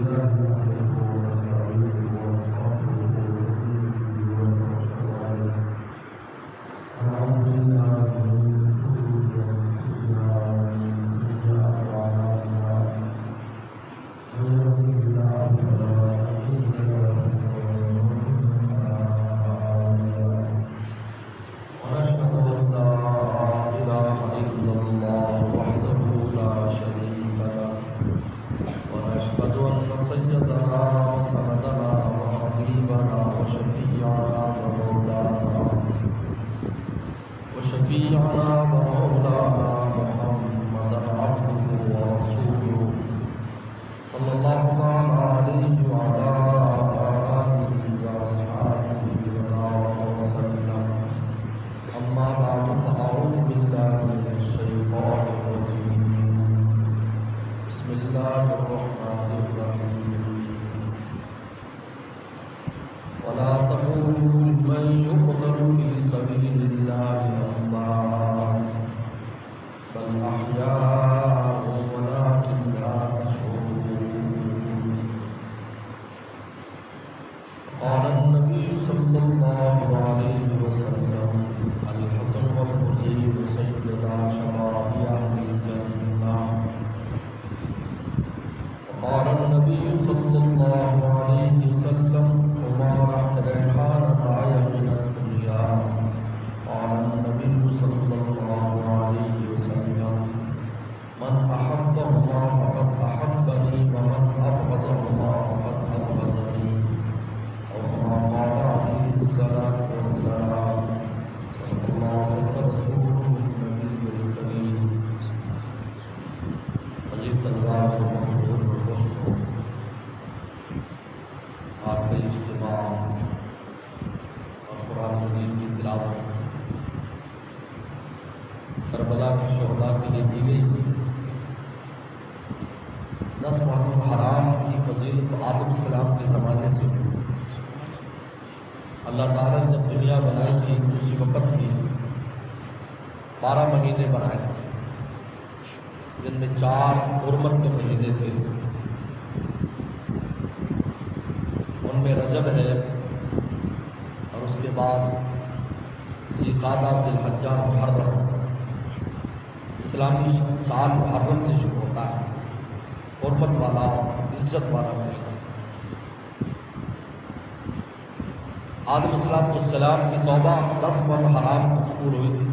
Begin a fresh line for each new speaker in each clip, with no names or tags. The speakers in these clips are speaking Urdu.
السلام کی توبہ 10 مرتبہ حرام مقبول ہوئی تھی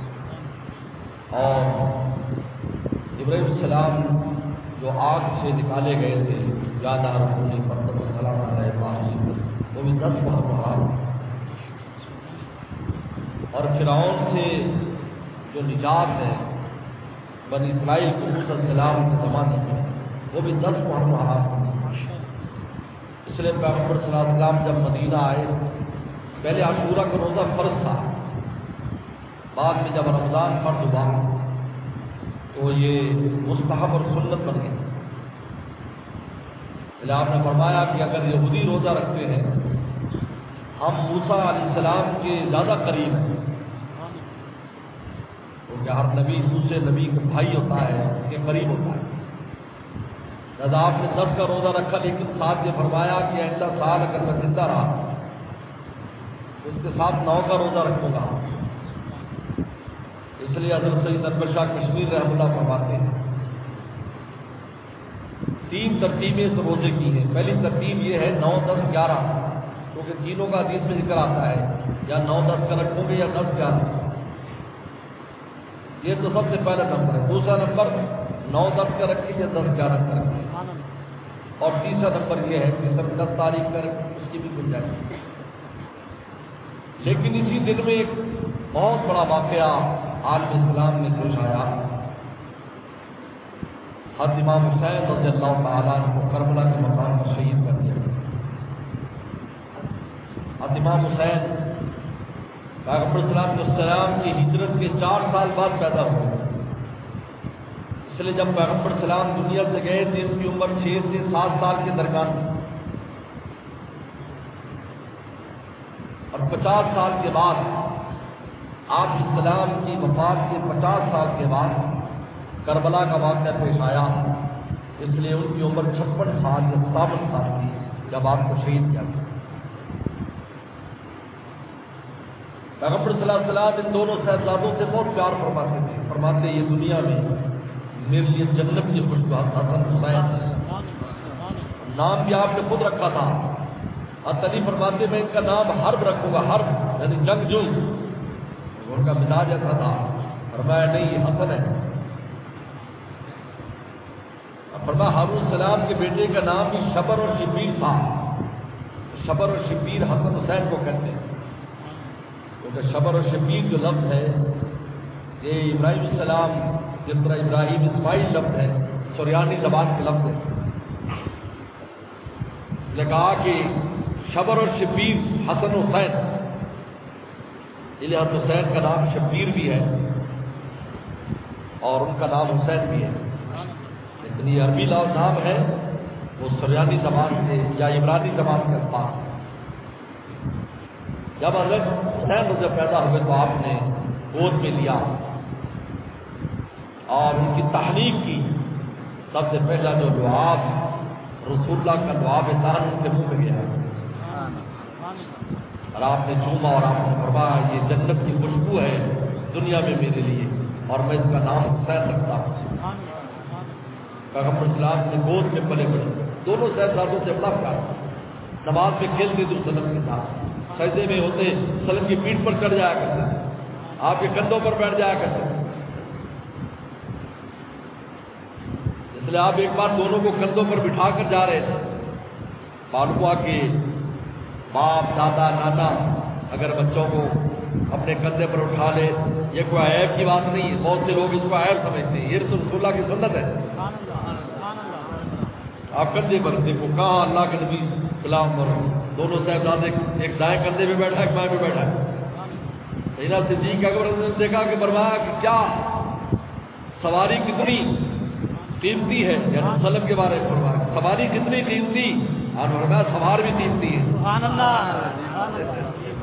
اور ابراہیم السلام جو آگ سے نکالے گئے تھے یاد آ رسول فرد السلام علیہ ابراہیم وہ بھی 10 مرتبہ حرام اور فرعون سے جو نجات ہے بنی اسرائیل کو موسیٰ علیہ السلام کے زمانے میں وہ بھی 10 مرتبہ حرام. اس لیے پیغمبر صلی اللہ علیہ وسلم جب مدینہ آئے پہلے عاشورہ کا روزہ فرض تھا، بعد میں جب رمضان فرض ہوا تو یہ مستحب اور سنت بن گئی. پہلے آپ نے فرمایا کہ اگر یہودی روزہ رکھتے ہیں ہم موسیٰ علیہ السلام کے زیادہ قریب ہیں، کیونکہ ہر نبی دوسرے نبی کا بھائی ہوتا ہے، اس کے قریب ہوتا ہے. لہٰذا آپ نے 10 کا روزہ رکھا لیکن ساتھ یہ فرمایا کہ ایسا سال اگر میں زندہ رہا اس کے ساتھ 9 کا روزہ رکھوں گا. اس لیے حضرت سید اکبر شاہ کشمیر رحمۃ اللہ فرماتے ہیں 3 ترتیبیں اس روزے کی ہیں. پہلی ترتیب یہ ہے 9, 10, 11 کیونکہ تینوں کا حدیث میں ذکر آتا ہے یا 9, 10 کا رکھوں گے یا 10, 11. یہ تو سب سے پہلا نمبر ہے. دوسرا نمبر 9, 10 کا رکھیں یا 10, 11 کا رکھیں. اور تیسرا نمبر یہ ہے کہ سب 10 تاریخ کا رکھیں، اس کی بھی گنجائش. لیکن اسی دن میں ایک بہت بڑا واقعہ عالم اسلام نے پیش آیا. حضرت امام حسین رضی اللہ تعالیٰ عنہ کو کربلا کے مقام پر شہید کر دیا. حضرت امام حسین پیغمبر صلی اللہ علیہ وسلم کی ہجرت کے 4 سال بعد پیدا ہوئے. اس لیے جب پیغمبر صلی اللہ علیہ وسلم دنیا سے گئے تھے اس کی عمر 6 سے 7 سال کے درمیان تھی. اور 50 سال کے بعد آپ اسلام کی وفات کے 50 سال کے بعد کربلا کا واقعہ پیش آیا. اس اس لیے ان کی عمر 56 سال یا 57 سال تھی جب آپ کو شہید کیا گیا۔ پیغمبر صلی اللہ علیہ وسلم ان دونوں صاحبزادوں سے بہت پیار فرماتے تھے، فرماتے یہ دنیا میں میرے لیے جنت کی خوشبو حسن حسین، نام بھی آپ نے خود رکھا تھا۔ علی فرماتے میں ان کا نام حرب رکھوں گا، حرب یعنی جنگ جو ان کا مزاج ایسا تھا، فرمایا نہیں یہ حسن ہے۔ فرمایا ہارون السلام کے بیٹے کا نام بھی شبر اور شبیر تھا، شبر اور شبیر حسن حسین کو کہتے ہیں، کیونکہ شبر اور شبیر جو لفظ ہے یہ ابراہیم السلام جس طرح ابراہیم اسماعیل لفظ ہے سریانی زبان کے لفظ ہے، نے کہا کہ شبر اور شبیر حسن حسین، یہ حسن حسین کا نام شبیر بھی ہے اور ان کا نام حسین بھی ہے، لیکن یہ عربی نام ہے، وہ سریانی زبان سے یا عبرانی زبان کے الفاظ۔ جب حضرت حسین جب پیدا ہوئے تو آپ نے گود میں لیا اور ان کی تحریک کی، سب سے پہلا جو لعاب رسول اللہ کا لعاب تان ان کے منہ میں گیا اور آپ نے چوما اور آپ نے فرمایا یہ جنت کی خوشبو ہے دنیا میں میرے لیے اور میں اس کا نام حسین رکھتا ہوں۔ پیغمبر اسلام نے گود میں پلے بڑے، دونوں صاحبزادوں سے بڑا پیار، نماز میں کھیلتے تھے وسلم کے ساتھ، سجدے میں ہوتے وسلم کی پیٹھ پر چڑھ جایا کرتے تھے، آپ کے کندھوں پر بیٹھ جایا کرتے تھے، اس لیے آپ ایک بار دونوں کو کندھوں پر بٹھا کر جا رہے تھے، معلوم ہوا کہ باپ دادا نانا اگر بچوں کو اپنے کندھے پر اٹھا لے یہ کوئی عیب کی بات نہیں ہے، بہت سے لوگ اس کو عیب سمجھتے ہیں، یہ رسول اللہ کی سنت ہے۔ آپ کندھے پر دیکھو کہاں اللہ کے نبی سلام اور دونوں صاحبزادے ایک دائیں کندھے پہ بیٹھا ہے ایک بائیں پہ بیٹھا ہے۔ صدیق اکبر نے دیکھا کہ فرمایا کہ کیا سواری کتنی قیمتی ہے، یعنی وسلم کے بارے میں فرمایا سواری کتنی قیمتی، اور فرمایا سوار بھی قیمتی ہے۔ سبحان اللہ۔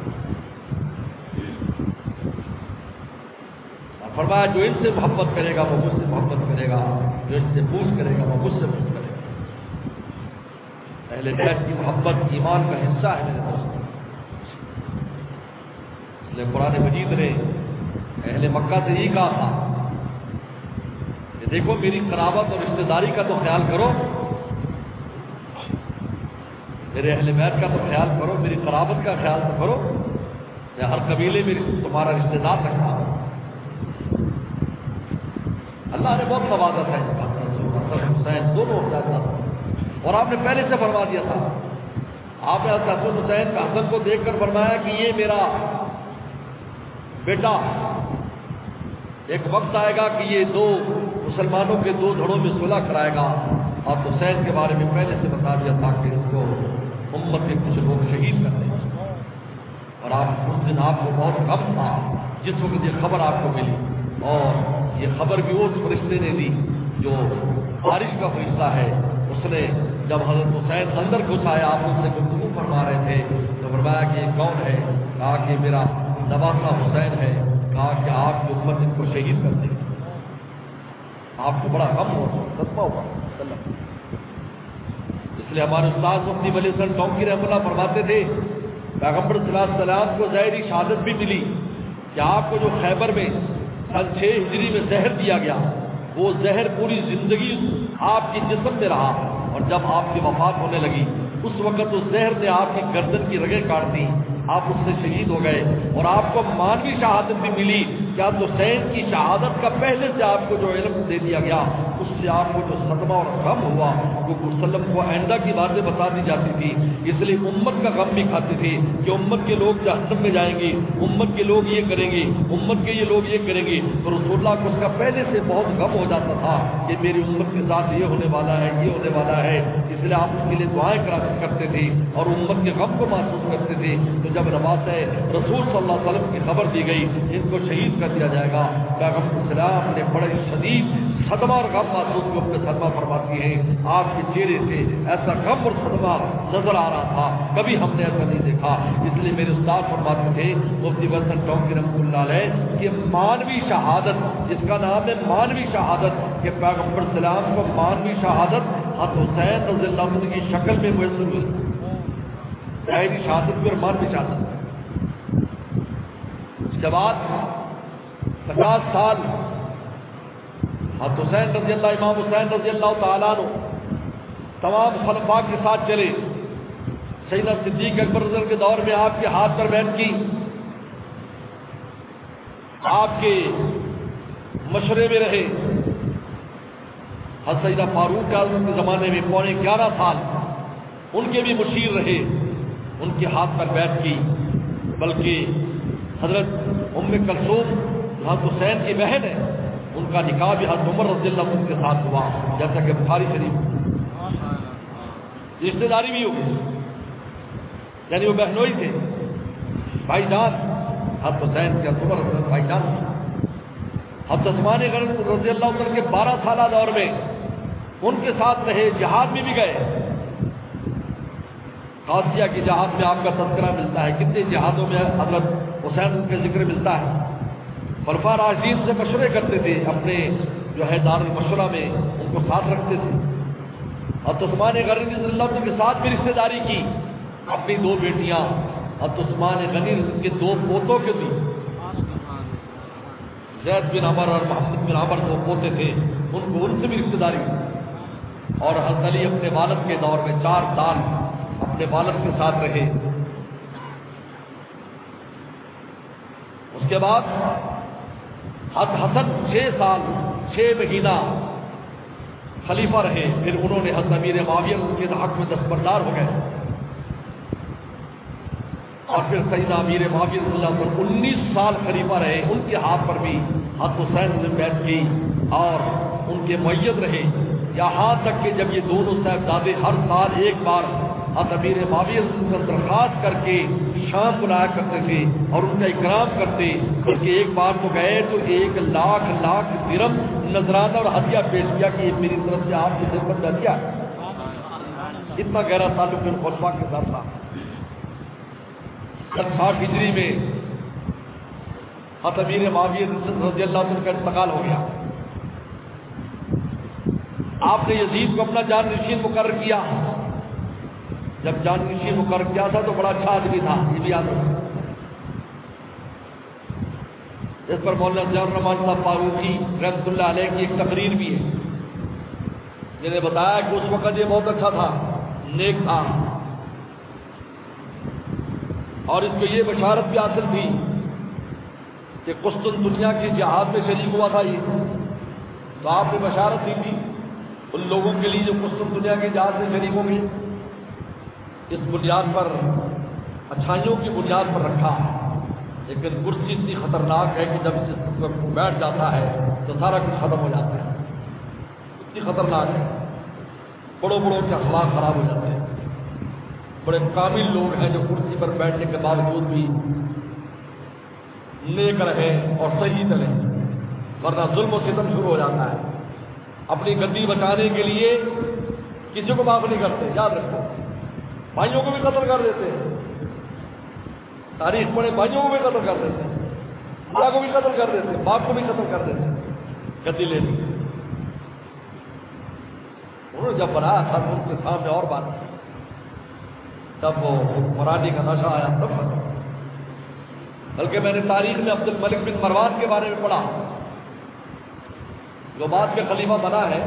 فرمایا جو ان سے محبت کرے گا وہ مجھ سے محبت کرے گا، جو ان سے پوچھ کرے گا وہ مجھ سے پوچھ کرے گا۔ اہل بیت کی محبت ایمان کا حصہ ہے میرے دوست، اس لیے قرآن مجید نے اہل مکہ سے یہی کہا تھا کہ دیکھو میری قرابت اور رشتہ داری کا تو خیال کرو، میرے اہل بیت کا تو خیال کرو، میری قرابت کا خیال تو کرو، میں ہر قبیلے میں تمہارا رشتہ دار رکھا ہوں۔ اللہ نے بہت نوازا تھا حسن حسین دونوں اور آپ نے پہلے سے فرما دیا تھا، آپ نے حسن حسین کا حسن کو دیکھ کر فرمایا کہ یہ میرا بیٹا ایک وقت آئے گا کہ یہ دو مسلمانوں کے دو دھڑوں میں صلح کرائے گا، اور حسین کے بارے میں پہلے سے بتا دیا تھا کہ اس کو امت کے کچھ لوگ شہید کر دیں، اور آپ اس دن آپ کو بہت غم تھا جس وقت یہ خبر آپ کو ملی، اور یہ خبر بھی اس فرشتے نے دی جو بارش کا فرشتہ ہے، اس نے جب حضرت حسین اندر گھس آئے آپ ان سے گفتگو فرما رہے تھے تو فرمایا کہ یہ کون ہے، کہا کہ میرا نواسہ حسین ہے، کہا کہ آپ کی امت ان کو شہید کر دیں، آپ کو بڑا غم ہوا صدمہ ہوا۔ اس لیے ہمارے استاد مفتی ولی حسن ٹونکی رحمۃ اللہ فرماتے تھے پیغمبر صلی اللہ علیہ وسلم کو ظاہری شہادت بھی ملی کہ آپ کو جو خیبر میں سن 6 ہجری میں زہر دیا گیا وہ زہر پوری زندگی آپ کے جسم میں رہا، اور جب آپ کی وفات ہونے لگی اس وقت اس زہر نے آپ کی گردن کی رگیں کاٹ دی، آپ اس سے شہید ہو گئے، اور آپ کو مانوی شہادت بھی ملی کہ آپ حسین کی شہادت کا پہلے سے آپ کو جو علم دے دیا گیا اس سے آپ کو جو صدمہ اور غم ہوا وہ وسلم کو آئندہ کی باتیں بتا دی جاتی تھی، اس لیے امت کا غم بھی کھاتے تھے کہ امت کے لوگ جہنم میں جائیں گے، امت کے لوگ یہ کریں گے، امت کے یہ لوگ یہ کریں گے، تو رسول اللہ کو اس کا پہلے سے بہت غم ہو جاتا تھا کہ میری امت کے ساتھ یہ ہونے والا ہے، یہ ہونے والا ہے، اس لیے آپ اس کے لیے دعائیں کرتے تھے اور امت کے غم کو محسوس کرتے تھے۔ تو جب نماز رسول صلی اللہ علیہ وسلم کی خبر دی گئی ان کو شہید کر دیا جائے گا، پیغمبر السلام نے بڑے شدید صدمہ اور غم محسوس کو اپنے صدمہ فرماتی ہیں، آپ کے چہرے سے ایسا غم اور صدمہ نظر آ رہا تھا، کبھی ہم نے ایسا نہیں دیکھا۔ اس لیے میرے استاد فرماتے تھے مفتی ولی حسن ٹونکی رحمۃ اللہ علیہ کہ مانوی شہادت جس کا نام ہے مانوی شہادت، کہ پیغمبر سلام کو مانوی شہادت حضرت حسین رضی اللہ عنہ کی شکل میں میسر ہوئی، ظاہری شہادت بھی اور مانوی شہادت۔ اس کے بعد 50 سال حضرت حسین رضی اللہ، امام حسین رضی اللہ تعالیٰ عنہ تمام خلفاء کے ساتھ چلے۔ سیدنا صدیق اکبر رضی اللہ کے دور میں آپ کے ہاتھ پر بیعت کی، آپ کے مشورے میں رہے۔ حضرت سیدنا فاروق اعظم کے زمانے میں پونے 11 سال ان کے بھی مشیر رہے، ان کے ہاتھ پر بیعت کی۔ بلکہ حضرت ام کلثوم حضرت حسین کی بہن ہے، ان کا نکاح بھی حضرت عمر رضی اللہ عنہ کے ساتھ ہوا، جیسا کہ بخاری شریف رشتے داری بھی ہوئی، یعنی وہ بہنوئی تھے، بھائی جان حضرت حسین کے حضرت عمر بھائی جان۔ حضرت عثمان غنی رضی اللہ عنہ کے 12 سالہ دور میں ان کے ساتھ رہے، جہاد میں بھی گئے۔ قادسیہ کی جہاد میں آپ کا تذکرہ ملتا ہے، کتنے جہادوں میں حضرت حسین کا ذکر ملتا ہے۔ خلفاء راشدین سے مشورے کرتے تھے، اپنے جو ہے دار المشورہ میں ان کو ساتھ رکھتے تھے۔ حضرت عثمان غنی رضی اللہ عنہ کے ساتھ بھی رشتے داری کی، اپنی 2 بیٹیاں حضرت عثمان غنی کے 2 پوتوں کے دی، زید بن عمر اور محمد بن عمر 2 پوتے تھے، ان سے بھی رشتے داری کی۔ اور حضرت علی اپنے والد کے دور میں 4 سال اپنے والد کے ساتھ رہے۔ اس کے بعد حضرت حسن 6 سال 6 مہینہ خلیفہ رہے، پھر انہوں نے حضرت امیر معاویہ کے حق میں دستبردار ہو گئے، اور پھر سیدنا امیر معاویہ رضی اللہ عنہ 19 سال خلیفہ رہے، ان کے ہاتھ پر بھی حضرت حسین نے بیعت کی اور ان کے مؤید رہے، یہاں تک کہ جب یہ دونوں صاحبزادے ہر سال ایک بار حضرت امیر معاویہ سے درخواست کر کے شام بلایا کرتے تھے اور ان کا اکرام کرتے، بلکہ ایک بار تو گئے تو 1 لاکھ درہم نذرانہ اور ہدیہ پیش کیا کہ یہ میری طرف سے آپ کی خدمت میں ہدیہ۔ اتنا گہرا تعلق ان خلفاء کے ساتھ تھا۔ 60 ہجری میں حضرت امیر معاویہ رضی اللہ عنہ کا انتقال ہو گیا۔ آپ نے یزید کو اپنا جانشین مقرر کیا۔ جب جانشین مقرر کیا تھا تو بڑا اچھا آدمی تھا، یہ بھی یاد رکھو۔ اس پر مولانا ضیاء الرحمان صاحب فاروقی رحمۃ اللہ علیہ کی ایک تقریر بھی ہے، جنہیں بتایا کہ اس وقت یہ بہت اچھا تھا، نیک تھا، اور اس کو یہ بشارت بھی حاصل تھی کہ قسطنطنیہ کی جہاد میں شریک ہوا تھا یہ، تو آپ نے بشارت دی تھی ان لوگوں کے لیے جو قسطنطنیہ کی جہاد میں شریک ہوں گے۔ اس بنیاد پر، اچھائیوں کی بنیاد پر رکھا، لیکن کرسی اتنی خطرناک ہے کہ جب اس پر بیٹھ جاتا ہے تو سارا کچھ ختم ہو جاتا ہے، اتنی خطرناک ہے، بڑوں کے اخلاق خراب ہو جاتے ہیں۔ بڑے کامل لوگ ہیں جو کرسی پر بیٹھنے کے باوجود بھی نیک رہے اور صحیح چلے، ورنہ ظلم و ستم شروع ہو جاتا ہے۔ اپنی گدی بچانے کے لیے کسی کو معاف نہیں کرتے، یاد رکھو، بھائیوں کو بھی قتل کر دیتے ہیں، تاریخ پڑھے، بھائیوں کو بھی قتل کر دیتے ہیں، ماں کو بھی قتل کر دیتے ہیں، باپ کو بھی قتل کر دیتے ہیں گدی لے لی۔ انہوں نے جب بنایا تھا تو ان کے سامنے اور بات کی، تب وہ حکمرانی کا نشہ آیا تب ختم۔ بلکہ میں نے تاریخ میں عبد الملک بن مروان کے بارے میں پڑھا، جو بعد کے خلیفہ بنا ہے،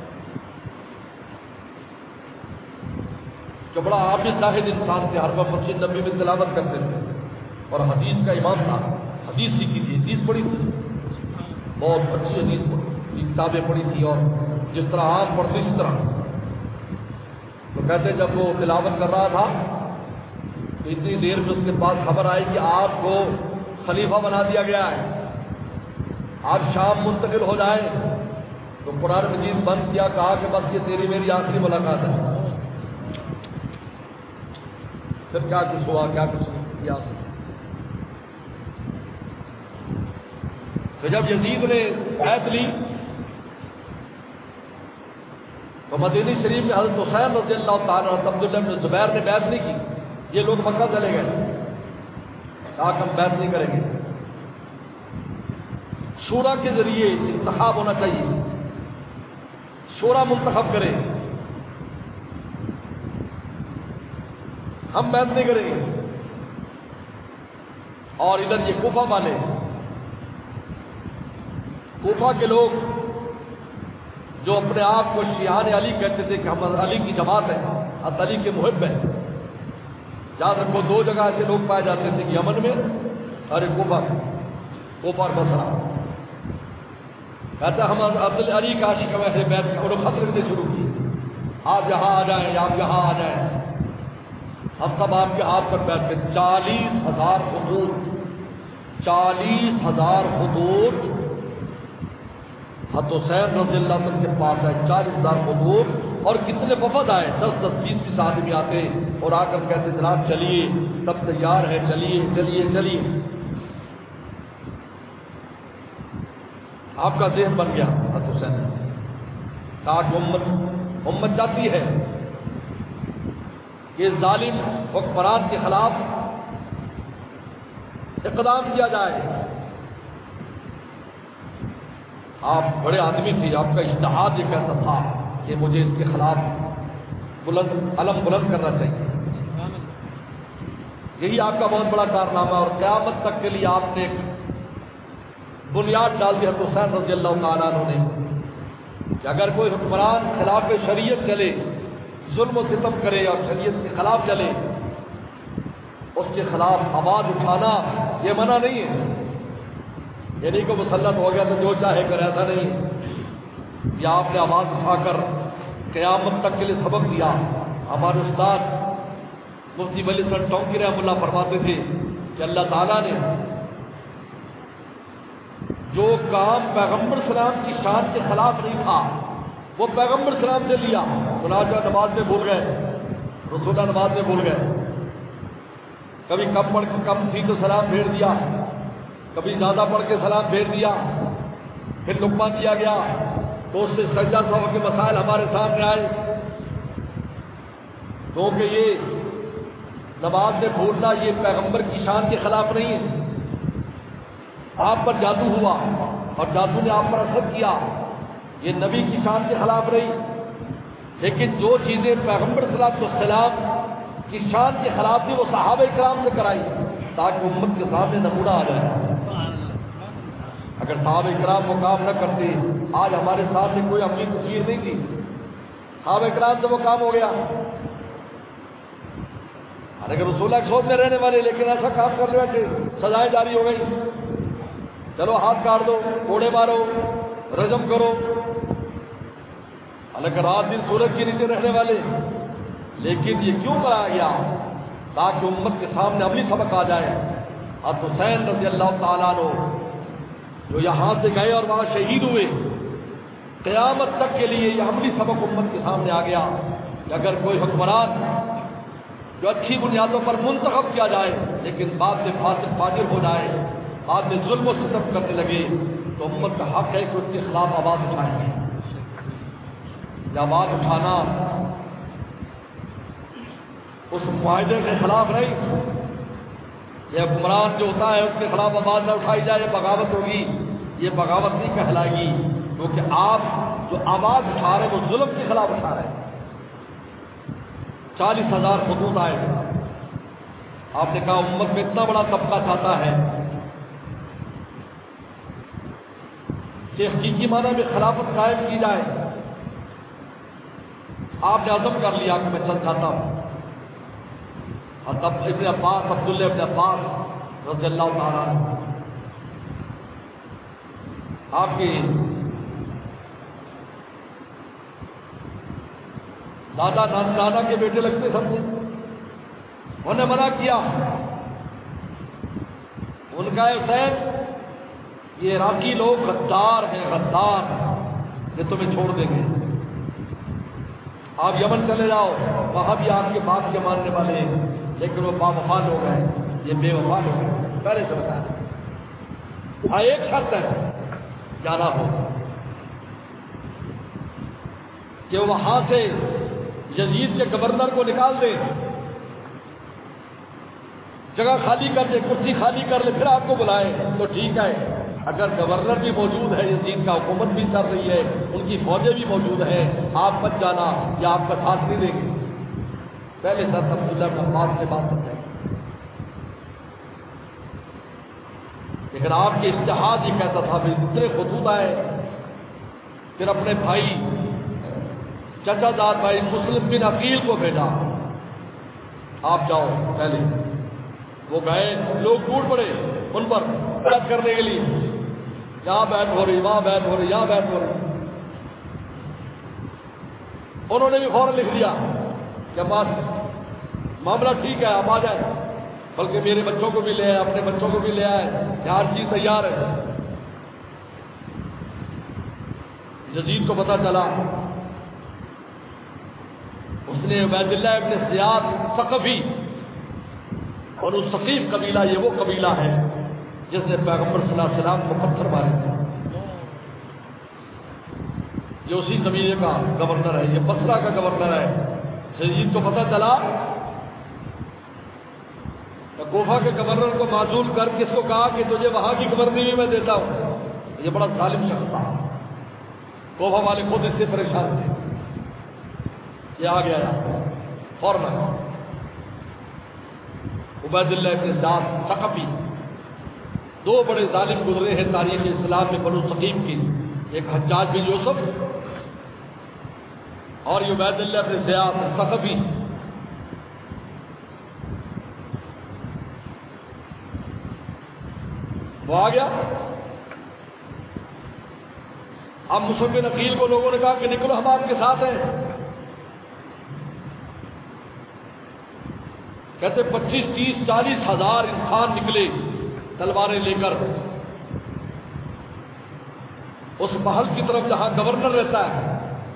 جو بڑا عابد زاہد انسان تھے، ہر وقت مسجد نبی میں تلاوت کرتے تھے اور حدیث کا امام تھا، حدیث سیکھی تھی، حدیث پڑھی تھی، بہت اچھی حدیث پڑھی، کتابیں پڑھی تھی، اور جس طرح آپ پڑھتے اس طرح۔ تو کہتے جب وہ تلاوت کر رہا تھا تو اتنی دیر میں اس کے پاس خبر آئی کہ آپ کو خلیفہ بنا دیا گیا ہے، آپ شام منتقل ہو جائیں۔ تو قرآن مجید بند کیا، کہا کہ بس یہ تیری میری آخری ملاقات ہے۔ پھر کیا کچھ ہوا، کیا کچھ کیا۔ تو جب یزید نے بیعت لی تو مدینہ شریف میں حضرت حسین رضی اللہ تعالیٰ عنہ، عبداللہ بن زبیر نے بیعت نہیں کی، یہ لوگ مکہ چلے گئے، کہا کہ ہم بیعت نہیں کریں گے۔ شورا کے ذریعے انتخاب ہونا چاہیے، شورا منتخب کرے، ہم بیعت نہیں کریں گے۔ اور ادھر یہ کوفہ والے، کوفہ کے لوگ جو اپنے آپ کو شیعان علی کہتے تھے کہ ہم علی کی جماعت ہے، حضرت علی کے محب ہیں، یاد رکھو دو جگہ ایسے لوگ پائے جاتے تھے، یمن میں اور کوفہ اور بصرہ۔ کہتا ہم عبد علی کا عاشق ویسے بیعت کا انہوں خط لکھنے شروع کی، آپ یہاں آ جائیں، آپ یہاں آ جائیں، ہم سب آپ کے ہاتھ پر بیٹھ کے 40,000 خطوط، 40,000 خطوط حضرت حسین رضی اللہ عنہ کے پاس ہے، 40,000 خطوط، اور کتنے وفد آئے، 10-10 20 آدمی آتے اور آ کر کہتے جناب چلیے، سب تیار ہے، چلیے چلیے چلیے۔ آپ کا ذہن بن گیا حضرت حسین، تاکہ امت چاہتی ہے کہ ظالم حکمران کے خلاف اقدام کیا جائے۔ آپ بڑے آدمی تھے، آپ کا اجتہاد یہ کہتا تھا کہ مجھے اس کے خلاف علم بلند کرنا چاہیے۔ یہی آپ کا بہت بڑا کارنامہ، اور قیامت تک کے لیے آپ نے بنیاد ڈال دی حضرت حسین رضی اللہ تعالیٰ عنہ نے، کہ اگر کوئی حکمران خلاف شریعت چلے، ظلم و ستم کرے اور شریعت کے خلاف چلے، اس کے خلاف آواز اٹھانا یہ منع نہیں ہے۔ یعنی کہ مسلط ہو گیا تو جو چاہے کرے، ایسا نہیں۔ یا آپ نے آواز اٹھا کر قیامت تک کے لیے سبق دیا۔ ہمارے استاد مفتی ولی سر ٹونکی رحمۃ اللہ فرماتے تھے کہ اللہ تعالیٰ نے جو کام پیغمبر سلام کی شان کے خلاف نہیں تھا وہ پیغمبر سلام سے لیا۔ مناجہ نماز میں بھول گئے، رسولہ نماز میں بھول گئے، کبھی کم تھی تو سلام پھیر دیا، کبھی زیادہ پڑھ کے سلام پھیر دیا، پھر لقمہ دیا گیا تو اس سے سجدہ سہو کے مسائل ہمارے سامنے آئے۔ کیونکہ یہ نماز میں بھولنا یہ پیغمبر کی شان کے خلاف نہیں ہے۔ آپ پر جادو ہوا اور جادو نے آپ پر اثر کیا، یہ نبی کی شان کے خلاف رہی، لیکن جو چیزیں پیغمبر صلی اللہ علیہ وسلم کی شان کے خلاف تھی وہ صحابہ کرام سے کرائی تاکہ امت کے سامنے نمونہ آ جائے۔ اگر صحابہ کرام وہ کام نہ کرتے آج ہمارے سامنے کوئی عملی تصویر نہیں تھی۔ صحابہ کرام سے وہ کام ہو گیا، اگر رسول اللہ سوچ میں رہنے والے لیکن ایسا کام کر بیٹھے، سزائیں جاری ہو گئی، چلو ہاتھ کاٹ دو، کوڑے مارو، رجم کرو، حالانکہ رات دن سورج کے نیچے رہنے والے، لیکن یہ کیوں کرایا گیا؟ تاکہ امت کے سامنے عملی سبق آ جائے۔ اب حسین رضی اللہ تعالیٰ عنہ جو یہاں سے گئے اور وہاں شہید ہوئے، قیامت تک کے لیے یہ عملی سبق امت کے سامنے آ گیا کہ اگر کوئی حکمران جو اچھی بنیادوں پر منتخب کیا جائے لیکن بعد میں فاسق فاجر ہو جائے، بعد میں ظلم و ستم کرنے لگے، تو امت کا حق ہے کہ اس کے خلاف آواز اٹھائیں۔ یہ آواز اٹھانا اس معاہدے کے خلاف نہیں، یہ حکمران جو ہوتا ہے اس کے خلاف آواز نہ اٹھائی جائے، یہ بغاوت ہوگی، یہ بغاوت نہیں کہلائے گی، کیونکہ آپ جو آواز اٹھا رہے ہیں وہ ظلم کے خلاف اٹھا رہے ہیں۔ 40,000 خطوط آئے، آپ نے کہا امت میں اتنا بڑا طبقہ چاہتا ہے کہ حقیقی معنی میں خلافت قائم کی جائے، آپ نے عزم کر لیا کہ میں چل جاتا ہوں۔ اور تب ابن عباس، عبداللہ ابن عباس رضی اللہ تعالیٰ عنہ آپ کے دادا نانا کے بیٹے لگتے سمجھے، انہوں نے منع کیا، ان کا حسین یہ عراقی لوگ غدار ہیں، غدار، یہ تمہیں چھوڑ دیں گے، آپ یمن چلے جاؤ، وہاں بھی آپ کے بات کے ماننے والے ہیں، لیکن وہ باوفا لوگ ہیں، یہ بے وفا لوگ ہیں، پہلے سے بتایا۔ ہاں ایک شرط ہے جانا ہو کہ وہاں سے یزید کے گورنر کو نکال دے، جگہ خالی کر دے، کرسی خالی کر لے، پھر آپ کو بلائے تو ٹھیک ہے، اگر گورنر بھی موجود ہے، یزید کا حکومت بھی چل رہی ہے، ان کی فوجیں بھی موجود ہیں، آپ مت جانا، یا آپ کا ساتھ نہیں دیں گے۔ پہلے سر عبداللہ بن عباس سے بات کرتے ہیں، لیکن آپ کے اتحاد یہ کہتا تھا بھی اتنے خطوط آئے، پھر اپنے بھائی چچا داد بھائی مسلم بن عقیل کو بھیجا، آپ جاؤ پہلے۔ وہ گئے، لوگ ٹوٹ پڑے ان پر بیعت کرنے کے لیے، یہاں بیعت ہو رہی، وہاں بیعت ہو رہی، یہاں بیعت ہو رہی۔ انہوں نے بھی فوراً لکھ دیا کہ بات معاملہ ٹھیک ہے، آپ آ جائیں، بلکہ میرے بچوں کو بھی لے آئے، اپنے بچوں کو بھی لے آئے، ہر چیز تیار ہے۔ یزید کو پتہ چلا، اس نے عبید اللہ ابن زیاد ثقفی، اور اس ثقیف قبیلہ یہ وہ قبیلہ ہے جس نے پیغمبر صلی اللہ علیہ وسلم کو پتھر مارے تھے، یہ اسی قبیلے کا گورنر ہے، یہ بصرہ کا گورنر ہے۔ یزید کو پتہ چلا، کوفہ کے گورنر کو معزول کر کے اس کو کہا کہ تجھے وہاں کی گورنری بھی میں دیتا ہوں۔ یہ بڑا ظالم شخص تھا، کوفہ والے خود اس سے پریشان تھے، یہ آ گیا فوراً عبید اللہ ابن زیاد ثقفی۔ دو بڑے ظالم گزرے ہیں تاریخ اسلام میں بنو ثقیف کی، ایک حجاج بن یوسف اور یہ عبید اللہ ابن زیاد ثقفی۔ وہ آ گیا، اب مسلم بن عقیل کو لوگوں نے کہا کہ نکلو ہم آپ کے ساتھ ہیں، کہتے 25 30 40 ہزار انسان نکلے تلواریں لے کر اس محل کی طرف جہاں گورنر رہتا ہے،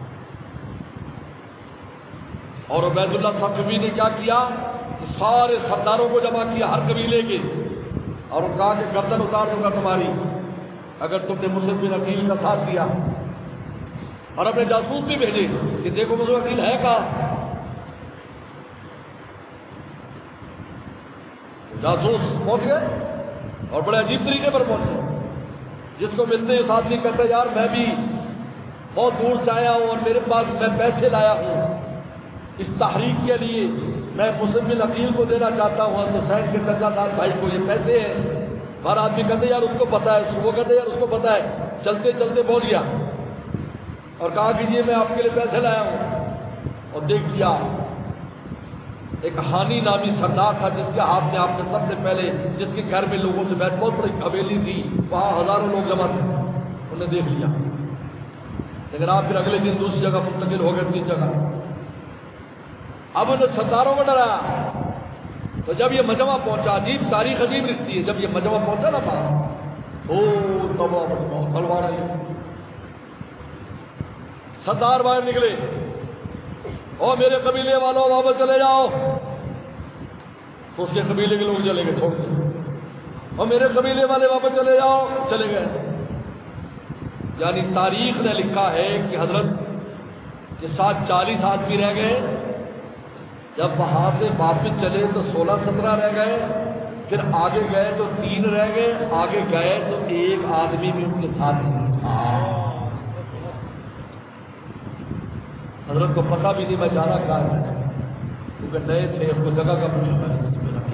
اور عبید اللہ ثقفی نے کیا کیا کہ سارے سرداروں کو جمع کیا ہر قبیلے کے، اور وہ کہا کہ گردن اتار دوں گا تمہاری اگر تم نے مسلم بن عقیل کا ساتھ دیا، اور اپنے جاسوس بھی بھیجے کہ دیکھو مسلم عقیل ہے کہاں۔ جاسوس پہنچ گئے اور بڑے عجیب طریقے پر پہنچے، جس کو ملتے اس آدمی کہتے یار میں بھی بہت دور سے آیا ہوں اور میرے پاس میں پیسے لایا ہوں اس تحریک کے لیے، میں مسلم بن عقیل کو دینا چاہتا ہوں، اور حسین کے چچا داد بھائی کو یہ پیسے ہیں۔ ہر آدمی کہتے یار اس کو پتہ ہے، وہ کہتے یار اس کو پتہ ہے، چلتے چلتے بول گیا اور کہا کہ یہ میں آپ کے لیے پیسے لایا ہوں، اور دیکھ لیا ایک ہانی نامی سردار تھا جس کے ہاتھ میں آپ نے سب سے پہلے، جس کے گھر میں لوگوں سے بیٹھ، بہت بڑی حویلی تھی، وہاں ہزاروں لوگ جمع تھے، انہوں نے دیکھ لیا، لیکن آپ پھر اگلے دن دوسری جگہ منتقل ہو گئے، 3 جگہ۔ اب انہیں سرداروں کو ڈرایا، تو جب یہ مجمع پہنچا، عجیب تاریخ عجیب لکھتی ہے، جب یہ مجمع پہنچا نا تلوار سردار باہر نکلے، اور میرے قبیلے والوں واپس چلے جاؤ، تو اس کے قبیلے کے لوگ چلے گئے چھوڑ کے، اور میرے قبیلے والے واپس چلے جاؤ، چلے گئے۔ یعنی تاریخ نے لکھا ہے کہ حضرت کے ساتھ 40 آدمی رہ گئے، جب وہاں سے واپس چلے تو 16-17 رہ گئے، پھر آگے گئے تو 3 رہ گئے، آگے گئے تو 1 آدمی بھی ان کے ساتھ نہیں تھا۔ حضرت کو پتہ بھی نہیں میں جانا کہاں ہے، کیونکہ نئے تھے، اس کو جگہ کا پوچھنا ہے،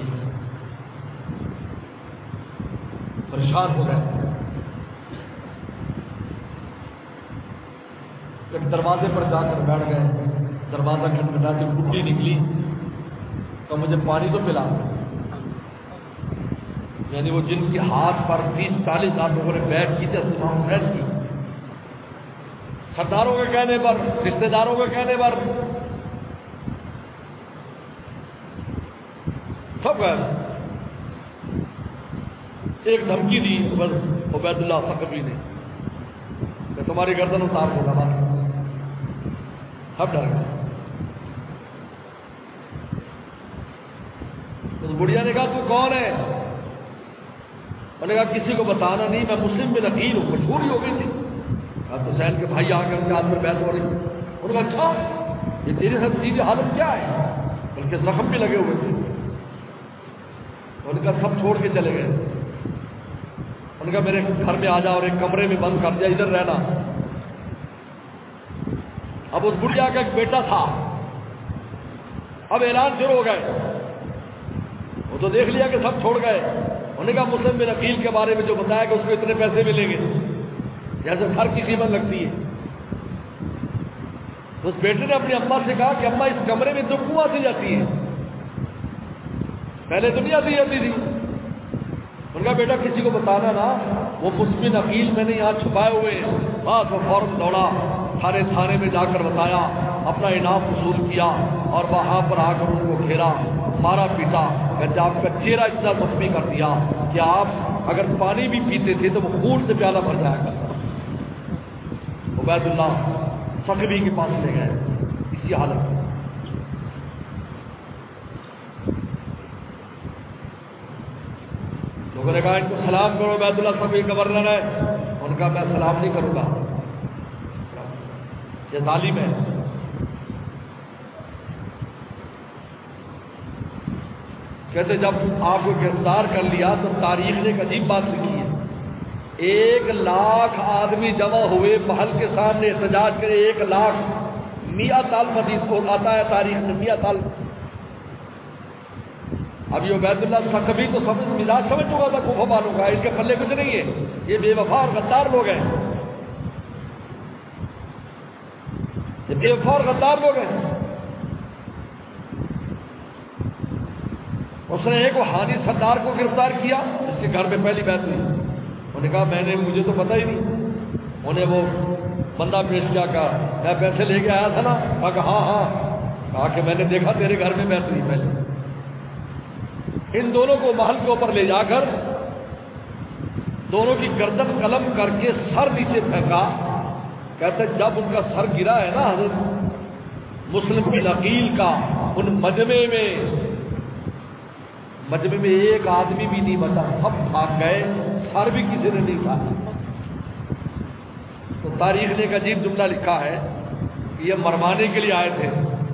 پریشان ہو گئے۔ ایک دروازے پر جا کر بیٹھ گئے، دروازہ کھٹکھٹاتی بڈھی نکلی تو مجھے پانی تو پلا، یعنی وہ جن کے ہاتھ پر 30-40 سال لوگوں نے بیٹھ کی تھی، امام حسین کی، سرداروں کے کہنے پر، رشتے داروں کے کہنے پر سب گئے۔ ایک دھمکی دی عبید اللہ ثقفی نے کہ تمہاری گردن اتار دوں گا، سب ڈر گئے۔ اس بڑھیا نے کہا تو کون ہے؟ انہوں نے کہا کسی کو بتانا نہیں، میں مسلم بن عقیل ہوں، مشہور ہی ہو گئی تھی، حسین کے بھائی آ کر ان کے ہاتھ میں بیعت ہو رہی، انہوں نے کہا اچھا یہ تیرے ساتھ سیدھی حالت کیا ہے، بلکہ زخم بھی لگے ہوئے تھے، ان کا سب چھوڑ کے چلے گئے، ان کا میرے گھر میں آ جا اور ایک کمرے میں بند کر دیا، ادھر رہنا۔ اب اس بڑھیا کا ایک بیٹا تھا، اب اعلان شروع ہو گئے، وہ تو دیکھ لیا کہ سب چھوڑ گئے، انہوں نے کہا مسلم بن عقیل کے بارے میں جو بتایا کہ اس کو اتنے پیسے ملیں گے، جیسے گھر کی قیمت لگتی ہے۔ اس بیٹے نے اپنی اماں سے کہا کہ اماں اس کمرے میں تو کیوں آتی جاتی ہے، پہلے تو نہیں آتی جاتی تھی۔ ان کا بیٹا کسی کو بتانا نا، وہ مسلم عقیل میں نے یہاں چھپائے ہوئے ہیں۔ بس وہ فوراً دوڑا، تھانے میں جا کر بتایا، اپنا انعام وصول کیا اور وہاں پر آ کر ان کو گھیرا، مارا پیٹا، آپ کا چہرہ اتنا زخمی کر دیا کہ آپ اگر پانی بھی پیتے تھے تو وہ خون سے پیالہ بھر جایا کرتا۔ عبید اللہ سخوی کے پاس لے گئے اسی حالت میں۔ لوگوں نے کہا ان کو سلام کرو، عبید اللہ سخوی گورنر ہے۔ ان کا میں سلام نہیں کروں گا، یہ ظالم ہے۔ کہتے جب آپ کو گرفتار کر لیا تو تاریخ نے ایک عجیب بات لکھی ہے، 1,00,000 آدمی جمع ہوئے محل کے سامنے احتجاج کرے، 1,00,000 100 سال مزید کو آتا ہے تاریخ میں 100 سال۔ اب یہ عبید اللہ سخوی تو سب مزاج سمجھ چکا تھا کوفہ والوں کا، ان کے پلے کچھ نہیں ہے، یہ بے وفا اور غدار لوگ ہیں، یہ بے وفا اور غدار لوگ ہیں۔ اس نے ایک حانی سردار کو گرفتار کیا، اس کے گھر میں پہلی بیعت ہوئی۔ انہوں نے کہا مجھے تو پتہ ہی نہیں۔ انہیں وہ بندہ پیش کیا، کہا میں پیسے لے کے آیا تھا نا، کہا کہ ہاں، کہا کہ میں نے دیکھا تیرے گھر میں بیعت ہوئی پہلے۔ ان دونوں کو محل کے اوپر لے جا کر دونوں کی گردن قلم کر کے سر نیچے پھینکا۔ کہتے جب ان کا سر گرا ہے نا حضرت مسلم بن عقیل کا، ان مجمع میں ایک آدمی بھی نہیں بچا، سب بھاگ گئے، سر بھی کسی نے نہیں کھایا۔ تو تاریخ نے ایک عجیب جملہ لکھا ہے کہ یہ مروانے کے لیے آئے تھے،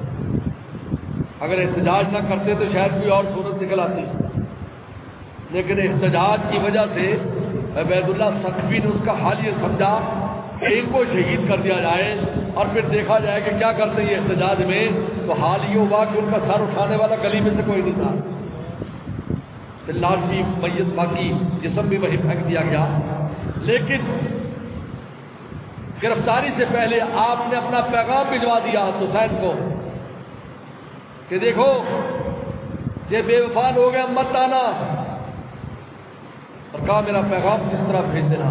اگر احتجاج نہ کرتے تو شاید کوئی اور صورت نکل آتی، لیکن احتجاج کی وجہ سے عبید اللہ سخوی نے اس کا حال یہ سمجھا کہ ان کو شہید کر دیا جائے اور پھر دیکھا جائے کہ کیا کرتے ہیں احتجاج میں۔ تو حال یہ ہوا کہ ان کا سر اٹھانے والا گلی میں سے کوئی نہیں تھا، لاشی میت باقی جسم بھی وہی پھینک دیا گیا۔ لیکن گرفتاری سے پہلے آپ نے اپنا پیغام بھجوا دیا حسین کو کہ دیکھو یہ بے وفا لوگ ہیں، مت آنا، اور کہا میرا پیغام کس طرح بھیج دینا،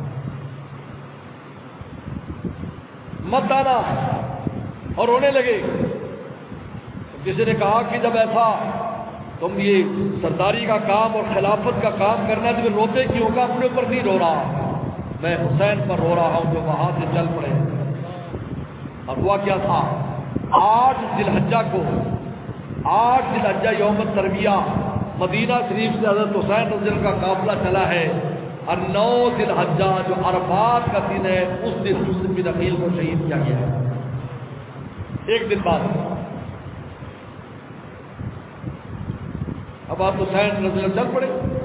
مت آنا، اور رونے لگے۔ کسی نے کہا کہ جب ایسا تم یہ سرداری کا کام اور خلافت کا کام کرنا تو روتے کیوں؟ کا اپنے اوپر نہیں رو رہا، میں حسین پر رو رہا ہوں جو وہاں سے چل پڑے۔ اور ہوا کیا تھا، 8 ذی الحجہ کو، 8 ذی الحجہ یوم الترویہ مدینہ شریف سے حضرت حسین رضی اللہ کا قافلہ چلا ہے، اور 9 ذی الحجہ جو عرفات کا دن ہے اس دن مسلم بن عقیل کو شہید کیا گیا ہے۔ ایک دن بعد اب آپ حسین رضی اللہ چل پڑے،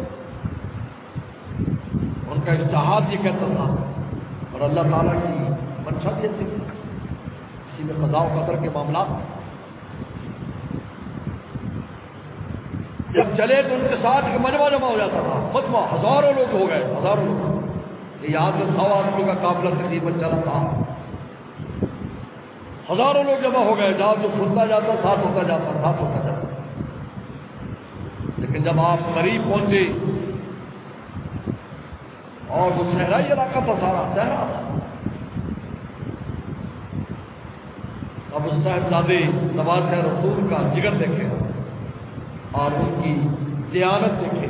ان کا اجتہاد یہ کہتا تھا اور اللہ تعالیٰ کی منشا یہ تھی، اسی میں قضاء و قدر کے معاملات۔ جب چلے تو ان کے ساتھ ایک مجمع جمع ہو جاتا تھا، مجمع ہزاروں لوگ ہو گئے، ہزاروں لوگ، یہاں سے 100 آدمیوں کا قافلہ تقریباً چلا تھا، ہزاروں لوگ جمع ہو گئے، جہاں جو کھلتا جاتا ساتھ ہوتا جاتا، ساتھ ہوتا جاتا۔ لیکن جب آپ قریب پہنچے اور وہ صحرائی علاقہ تھا، سارا صحرا، اب اس صاحبزادے نواز رسول کا جگر دیکھے اور ان کی دیانت دیکھے۔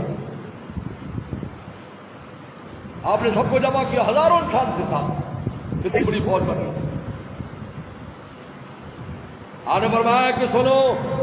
آپ نے سب کو جمع کیا، ہزاروں انسان سے تھا، کتنی بڑی فوج بنی۔ آپ نے فرمایا کہ سنو،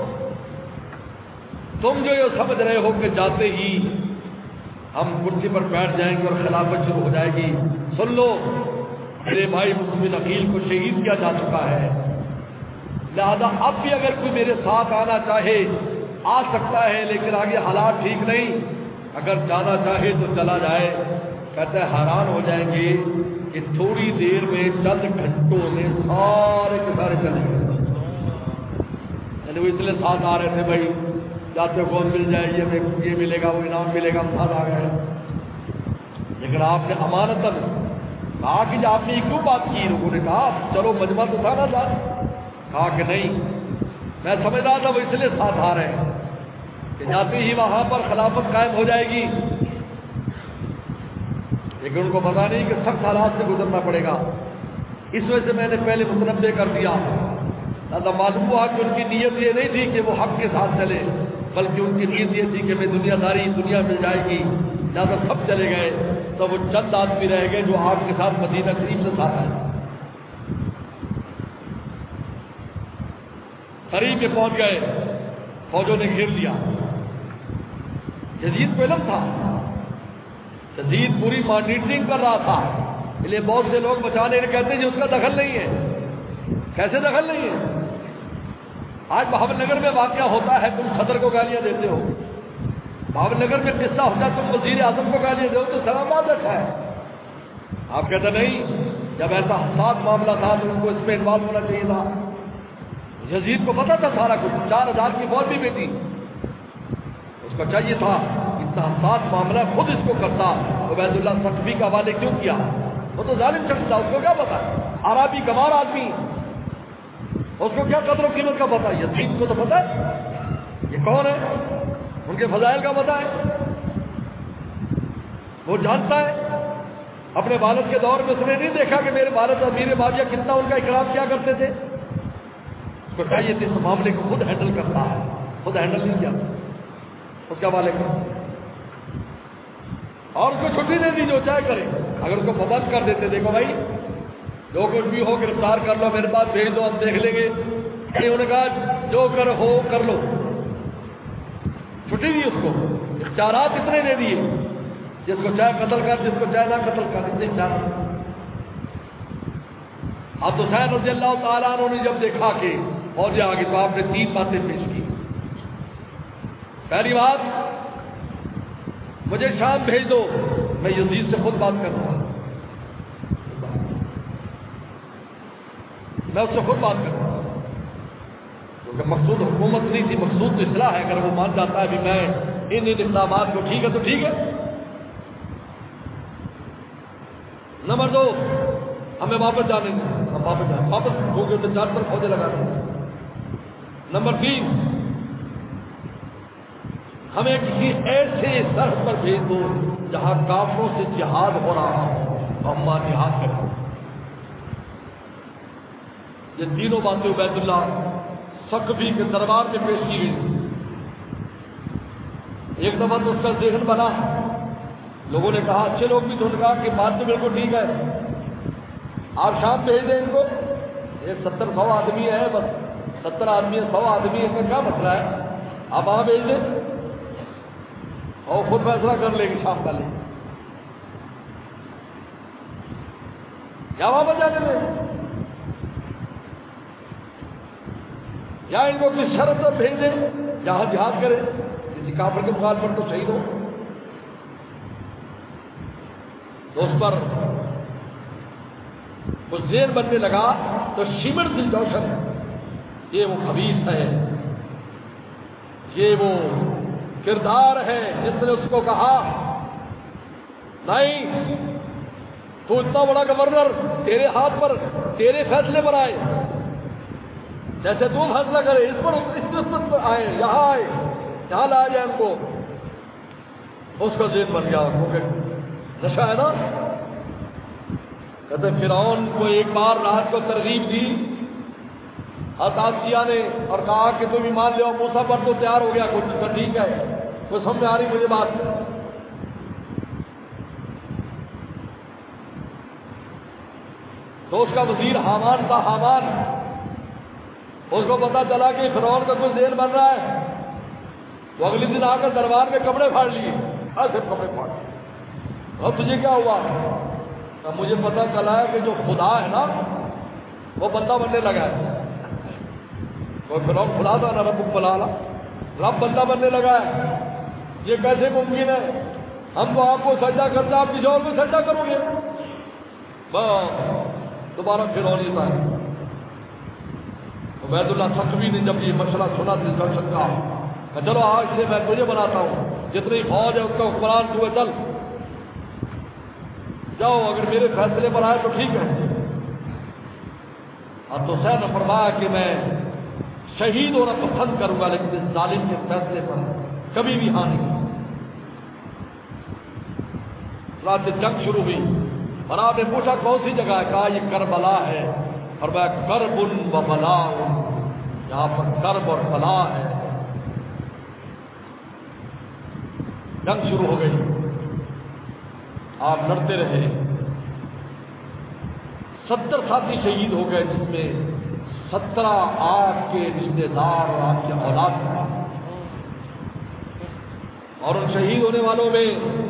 تم جو یہ سمجھ رہے ہو کہ جاتے ہی ہم کرسی پر بیٹھ جائیں گے اور خلافت شروع ہو جائے گی، سن لو میرے بھائی مسلم بن عقیل کو شہید کیا جا چکا ہے، لہذا اب بھی اگر کوئی میرے ساتھ آنا چاہے آ سکتا ہے، لیکن آگے حالات ٹھیک نہیں، اگر جانا چاہے تو چلا جائے، کہتے ہیں حیران ہو جائیں گے کہ تھوڑی دیر میں چند گھنٹوں میں سارے کے سارے چلے گئے. یعنی وہ اتنے ساتھ آ رہے تھے بھائی جاتے کون مل جائے یہ ملے گا وہ انعام ملے گا، ہم ساتھ آ گئے. لیکن آپ نے امانتاً کہا کہ آپ نے کیوں بات کی؟ لوگوں نے کہا چلو مجمع تو تھا نا ساتھ. کہا کہ نہیں، میں سمجھ رہا تھا وہ اس لیے ساتھ آ رہے ہیں کہ جاتے ہی وہاں پر خلافت قائم ہو جائے گی، لیکن ان کو پتا نہیں کہ سخت حالات سے گزرنا پڑے گا. اس وجہ سے میں نے پہلے متنبع کر دیا. لہٰذا معلوم ہوا کہ ان کی نیت یہ نہیں تھی کہ وہ حق کے ساتھ چلے، بلکہ ان کی نیت یہ تھی کہ میں دنیا داری دنیا مل جائے گی. لہٰذا سب چلے گئے تو وہ چند آدمی رہ گئے جو آپ کے ساتھ مدینہ شریف سے ساتھ آئے. قریب میں پہنچ گئے، فوجوں نے گھیر لیا. یزید کو علم تھا، یزید پوری مانیٹرنگ کر رہا تھا. اس لیے بہت سے لوگ بچانے کہتے ہیں کہ اس کا دخل نہیں ہے. کیسے دخل نہیں ہے؟ آج بہاول نگر میں واقعہ ہوتا ہے، تم صدر کو گالیاں دیتے ہو. بہاول نگر میں قصہ ہوتا ہے، تم وزیر اعظم کو گالیاں دو تو سلامات رکھا ہے. آپ کہتے نہیں، جب ایسا حساس معاملہ تھا تو ان کو اس میں انوالو ہونا چاہیے تھا. یزید کو پتا تھا سارا کچھ، 4000 کی فوج بھی بیٹی، اس کو چاہیے تھا اتنا حساس معاملہ خود اس کو کرتا. عبید اللہ ثقفی کا حوالے کیوں کیا؟ وہ تو ظالم شخص تھا، اس کو کیا پتا؟ عربی گوار آدمی، اس کو کیا قدر و قیمت کا پتا؟ یزید کو تو پتا ہے یہ کون ہے، ان کے فضائل کا پتا ہے، وہ جانتا ہے. اپنے والد کے دور میں اس نے نہیں دیکھا کہ میرے والد امیر معاویہ کتنا ان کا اکرام کیا کرتے تھے. اس کو چاہیے تھا اس معاملے کو خود ہینڈل کرتا ہے، خود ہینڈل نہیں کیا، اس کے حوالے کر اور اس کو چھٹی دے دی جو چاہے کرے. اگر اس کو پابند کر دیتے، دیکھو بھائی جو کچھ بھی ہو گرفتار کر لو، میرے پاس بھیج دو، ہم دیکھ لیں گے. انہوں نے کہا جو ہو کر لو، چھٹی دی اس کو. اختیارات اتنے دے دیے، جس کو چاہے قتل کر، جس کو چاہے نہ قتل کر، اتنے اختیارات. اب حسین رضی اللہ تعالیٰ عنہ نے جب دیکھا کہ فوجیں آ گئی تو آپ نے 3 باتیں پیش کی. پہلی بات، مجھے شام بھیج دو، میں یزید سے خود بات کروں گا، میں اس سے خود بات کروں گا. کیونکہ مقصود حکومت نہیں تھی، مقصود تو اصلاح ہے. اگر وہ مان جاتا ہے بھی میں ان اقدامات کو ٹھیک ہے تو ٹھیک ہے. نمبر 2، ہمیں واپس جانے دیں، ہم واپس جائیں، واپس ہو گئے تو 4 فوجیں لگا دیں. نمبر 3، ہمیں کسی ایسے سرحد پر بھیج دو جہاں کافروں سے جہاد ہو رہا ہو، ہم وہاں جہاد کریں. یہ تینوں باتیں عبید اللہ ثقفی کے دربار میں پیش کی گئی. ایک دفعہ تو اس کا ذہن بنا، لوگوں نے کہا، اچھے لوگ بھی تو نے کہا کہ بات تو بالکل ٹھیک ہے، آپ شام بھیج دیں ان کو. ایک 70-100 آدمی ہے، بس 70 آدمی ہے، 100 آدمی ہے، اس کا کیا مسئلہ ہے، آپ وہاں بھیج دیں اور خود فیصلہ کر لیں گے شام کا لیں یا واپس جانے دیں، یا ان کو کس شرط پر بھیج دیں جہاں جہاد کرے، کسی کافر کے مخالفت تو شہید ہو. تو اس پر کچھ دیر بننے لگا تو شمر دل جوشن، یہ وہ خبیث ہے، یہ وہ کردار ہے جس نے اس کو کہا نہیں تو اتنا بڑا گورنر تیرے ہاتھ پر، تیرے فیصلے پر آئے، جیسے تو فیصلہ کرے، اس پر آئے، یہاں آئے، یہاں لایا جائے ان کو. اس کا ذہن بن گیا، کیونکہ نشہ ہے نا. کہتے فرعون کو ایک بار رات کو ترغیب دی عطاسیہ نے اور کہا کہ تم ایمان لے آؤ. موسیٰ پر تو تیار ہو گیا کچھ، تو ٹھیک ہے، کوئی سمجھ آ رہی مجھے بات. تو اس کا وزیر حامان تھا. حامان اس کو پتا چلا کہ فرعون کا کچھ ذہن بن رہا ہے، تو اگلے دن آ کر دربار میں کپڑے پھاڑ لیے. صرف کپڑے پھاڑ، اب تجھے کیا ہوا؟ مجھے پتا چلا ہے کہ جو خدا ہے نا وہ بندہ بننے لگا ہے. کوئی فرعون خدا تھا نا، رب بلا رب بندہ بننے لگا ہے، یہ کیسے ممکن ہے؟ ہم تو آپ کو سجدہ کرتے آپ کسی اور کو سجدہ کرو گے؟ بس دوبارہ پھر اور لیتا ہے. عبید اللہ ثقفی نے جب یہ مسئلہ سنا دلدرشن کا کہ چلو آج سے میں تجھے بناتا ہوں، جتنی فوج ہے اس کا حکمران تو چل جاؤ، اگر میرے فیصلے پر آئے تو ٹھیک ہے. اب تو حسین نے فرمایا کہ میں شہید ہونا پسند کروں گا لیکن اس ظالم کے فیصلے پر کبھی بھی ہاں نہیں. رات جنگ شروع ہوئی اور آپ نے پوچھا کون سی جگہ ہے؟ کہا یہ کربلا ہے. اور میں کرب و بلا ہوں، یہاں پر کرب اور بلا ہے. جنگ شروع ہو گئی، آپ لڑتے رہے. 70 ساتھی شہید ہو گئے جس میں 17 آپ کے رشتے دار اور آپ کے اولاد تھا. اور ان شہید ہونے والوں میں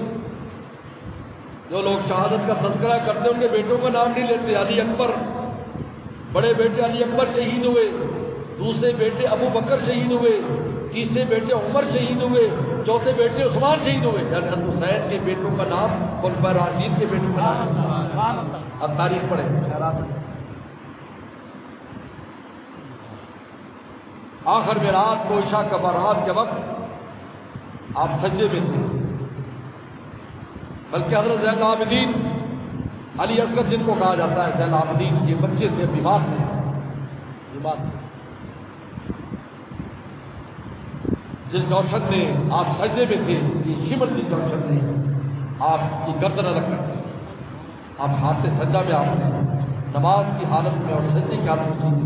جو لوگ شہادت کا تذکرہ کرتے ان کے بیٹوں کا نام نہیں لیتے. علی اکبر، بڑے بیٹے علی اکبر شہید ہوئے، دوسرے بیٹے ابو بکر شہید ہوئے، تیسرے بیٹے عمر شہید ہوئے، چوتھے بیٹے عثمان شہید ہوئے. حضرت حسین کے بیٹوں کا نام خلفائے راشدین کے بیٹوں کا نام اب تاریخ پڑھے. آخر میں رات کو عشاء کا رات کے وقت آپ سجدے میں تھے، بلکہ حضرت زین العابدین علی اصغر جن کو کہا جاتا ہے زین العابدین، یہ بچے سے بیمار تھے. جس جوشن میں آپ سجدے میں تھے، یہ شمر کی جوشن میں آپ کی گردن رکھ کر آپ ہاتھ سے سجدہ میں آپ نے نماز کی حالت میں اور سجدے کی حالت میں.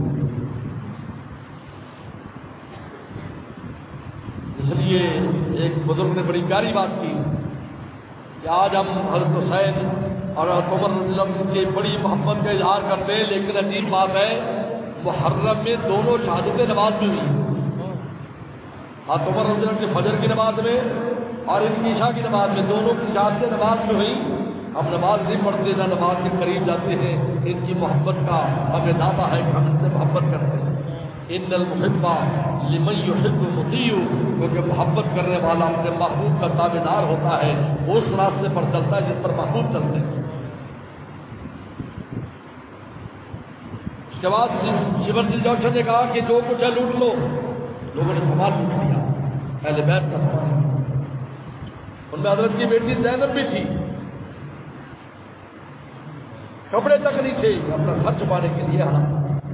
اس لیے ایک بزرگ نے بڑی پیاری بات کی کہ آج ہم حضرت حسین اور عمر رضی اللہ عنہ کی بڑی محبت کا اظہار کرتے ہیں، لیکن عجیب بات ہے محرم میں دونوں شہادتیں نماز میں ہوئی. عمر رضی اللہ عنہ کی فجر کی نماز میں اور ان کی عشاء کی نماز میں، دونوں کی شہادتیں نماز میں ہوئی. ہم نماز نہیں پڑھتے، نہ نماز کے قریب جاتے ہیں. ان کی محبت کا ہمیں دعویٰ ہے کہ ہم ان سے محبت کرتے ہیں. ان المحب لمن يحب مطیع، کیونکہ محبت کرنے والا اپنے محبوب کا تابعدار ہوتا ہے، وہ اس راستے پر چلتا ہے جس پر محبوب چلتے ہیں. اس کے بعد شیور دل جوشن نے کہا کہ جو کچھ ہے لوٹ لو. لوگوں نے سوال پوچھ لیا، اہل بیت کا سوال. ان میں حضرت کی بیٹی زینب بھی تھی، کپڑے تک نہیں تھے اپنا گھر چھپانے کے لیے آنا.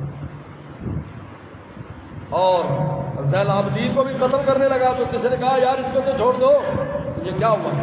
اور زین العابدین کو بھی قتل کرنے لگا تو کسی نے کہا یار اس کو تو چھوڑ دو، یہ کیا ہوا؟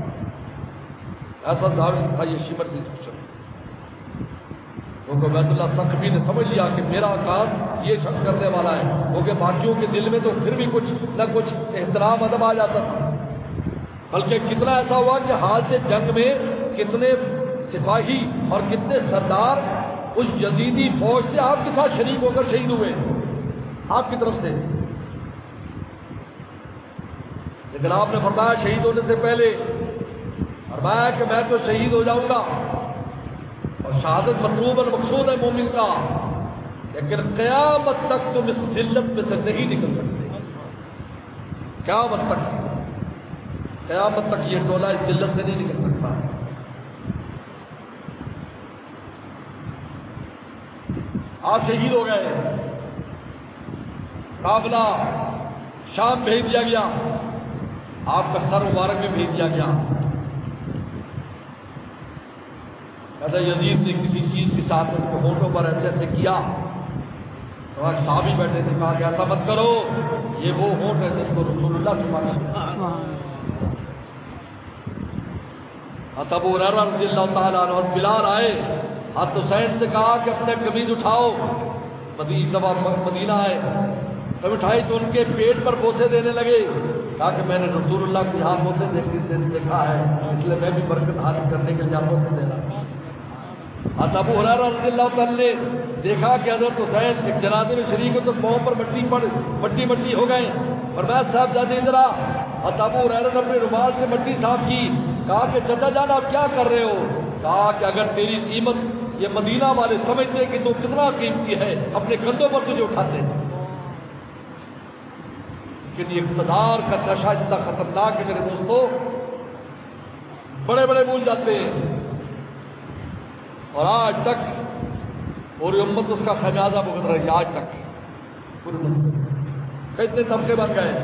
ایسا ظاہر تھا یہ شیور دل جوشن. کیونکہ عبید اللہ ثقفی نے سمجھ لیا کہ میرا کام یہ شخص کرنے والا ہے، کیونکہ باقیوں کے دل میں تو پھر بھی کچھ نہ کچھ احترام ادب آ جاتا تھا. بلکہ کتنا ایسا ہوا کہ حال سے جنگ میں کتنے سپاہی اور کتنے سردار اس یزیدی فوج سے آپ کے ساتھ شریک ہو کر شہید ہوئے آپ کی طرف سے. لیکن آپ نے فرمایا شہید ہونے سے پہلے فرمایا کہ میں تو شہید ہو جاؤں گا اور شہادت مطلوب اور مقصود ہے مومن کا، لیکن قیامت تک تم اس ذلت میں سے نہیں نکل سکتے. قیامت تک یہ ٹولہ اس ذلت سے نہیں نکل سکتا. آپ شہید ہو گئے، قافلہ شام بھیج دیا گیا، آپ کا سر مبارک بھی بھیج دیا گیا. کہتا یزید نے کسی چیز کے ساتھ اس کو ہونٹوں پر ایسے ایسے کیا، صحابی بیٹھے تھے، کہا کہ ایسا مت کرو، یہ وہ ہونٹ ہے جس کو رسول اللہ چھپانا. ابو ہریرہ رضی اللہ تعالیٰ عنہ بلال آئے، حضرت حسین سے کہا کہ اپنے قمیض اٹھاؤ. مدینہ آئے، جب اٹھائی تو ان کے پیٹ پر بوسے دینے لگے. کہا کہ میں نے رسول اللہ کو یہاں بوسے دیکھا ہے، اس لیے میں بھی برکت حاصل کرنے کے لیے بوسے دے رہا. ابو ہریرہ رضی اللہ تعالیٰ نے دیکھا کہ حضرت حسین ایک جنازے میں شریک ہو تو پاؤں پر مٹی ہو گئے. اور میں صاحب جاتے ادھر ابو ہریرہ نے اپنے رومال سے مٹی صاف کی. کہا کہ چچا جان آپ کیا کر رہے ہو؟ کہا کہ اگر تیری قیمت یہ مدینہ والے سمجھتے کہ تو کتنا قیمتی ہے اپنے کندھوں پر تجھے اٹھاتے. لیکن یہ اقتدار کا نشہ اتنا خطرناک ہے میرے دوستو بڑے بڑے بھول جاتے ہیں، اور آج تک پوری امت اس کا خمیازہ بھگت رہی ہے. آج تک پوری امت کتنے طبقے بن گئے.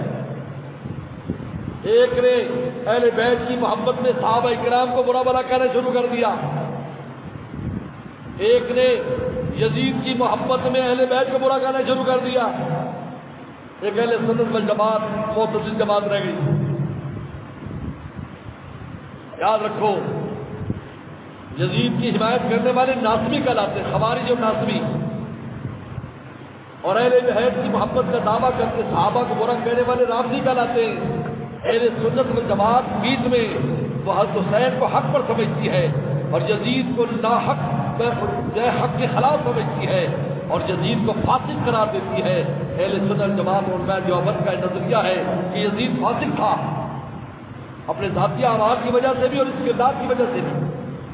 ایک نے اہل بیت کی محبت میں صحابہ کرام کو برا بھلا کہنا شروع کر دیا، ایک نے یزید کی محبت میں اہل بیت کو برا کہنا شروع کر دیا، ایک اہل سنت والجماعت معتزل جماعت رہ گئی. یاد رکھو یزید کی حمایت کرنے والے ناصبی کہلاتے، خوارج اور ناصبی، اور اہل بیت کی محبت کا دعویٰ کرتے صحابہ کو برا کہنے والے رافضی کہلاتے ہیں. اہل سنت والجماعت بیچ میں وہ حضرت حسین کو حق پر سمجھتی ہے اور یزید کو ناحق حق کے خلاف سمجھتی ہے اور یزید کو فاسق قرار دیتی ہے. اہل سنت والجماعت اور میں دیوبند کا نظریہ ہے کہ یزید فاسق تھا، اپنے ذاتی اعمال کی وجہ سے بھی اور اس کے ذات کی وجہ سے بھی،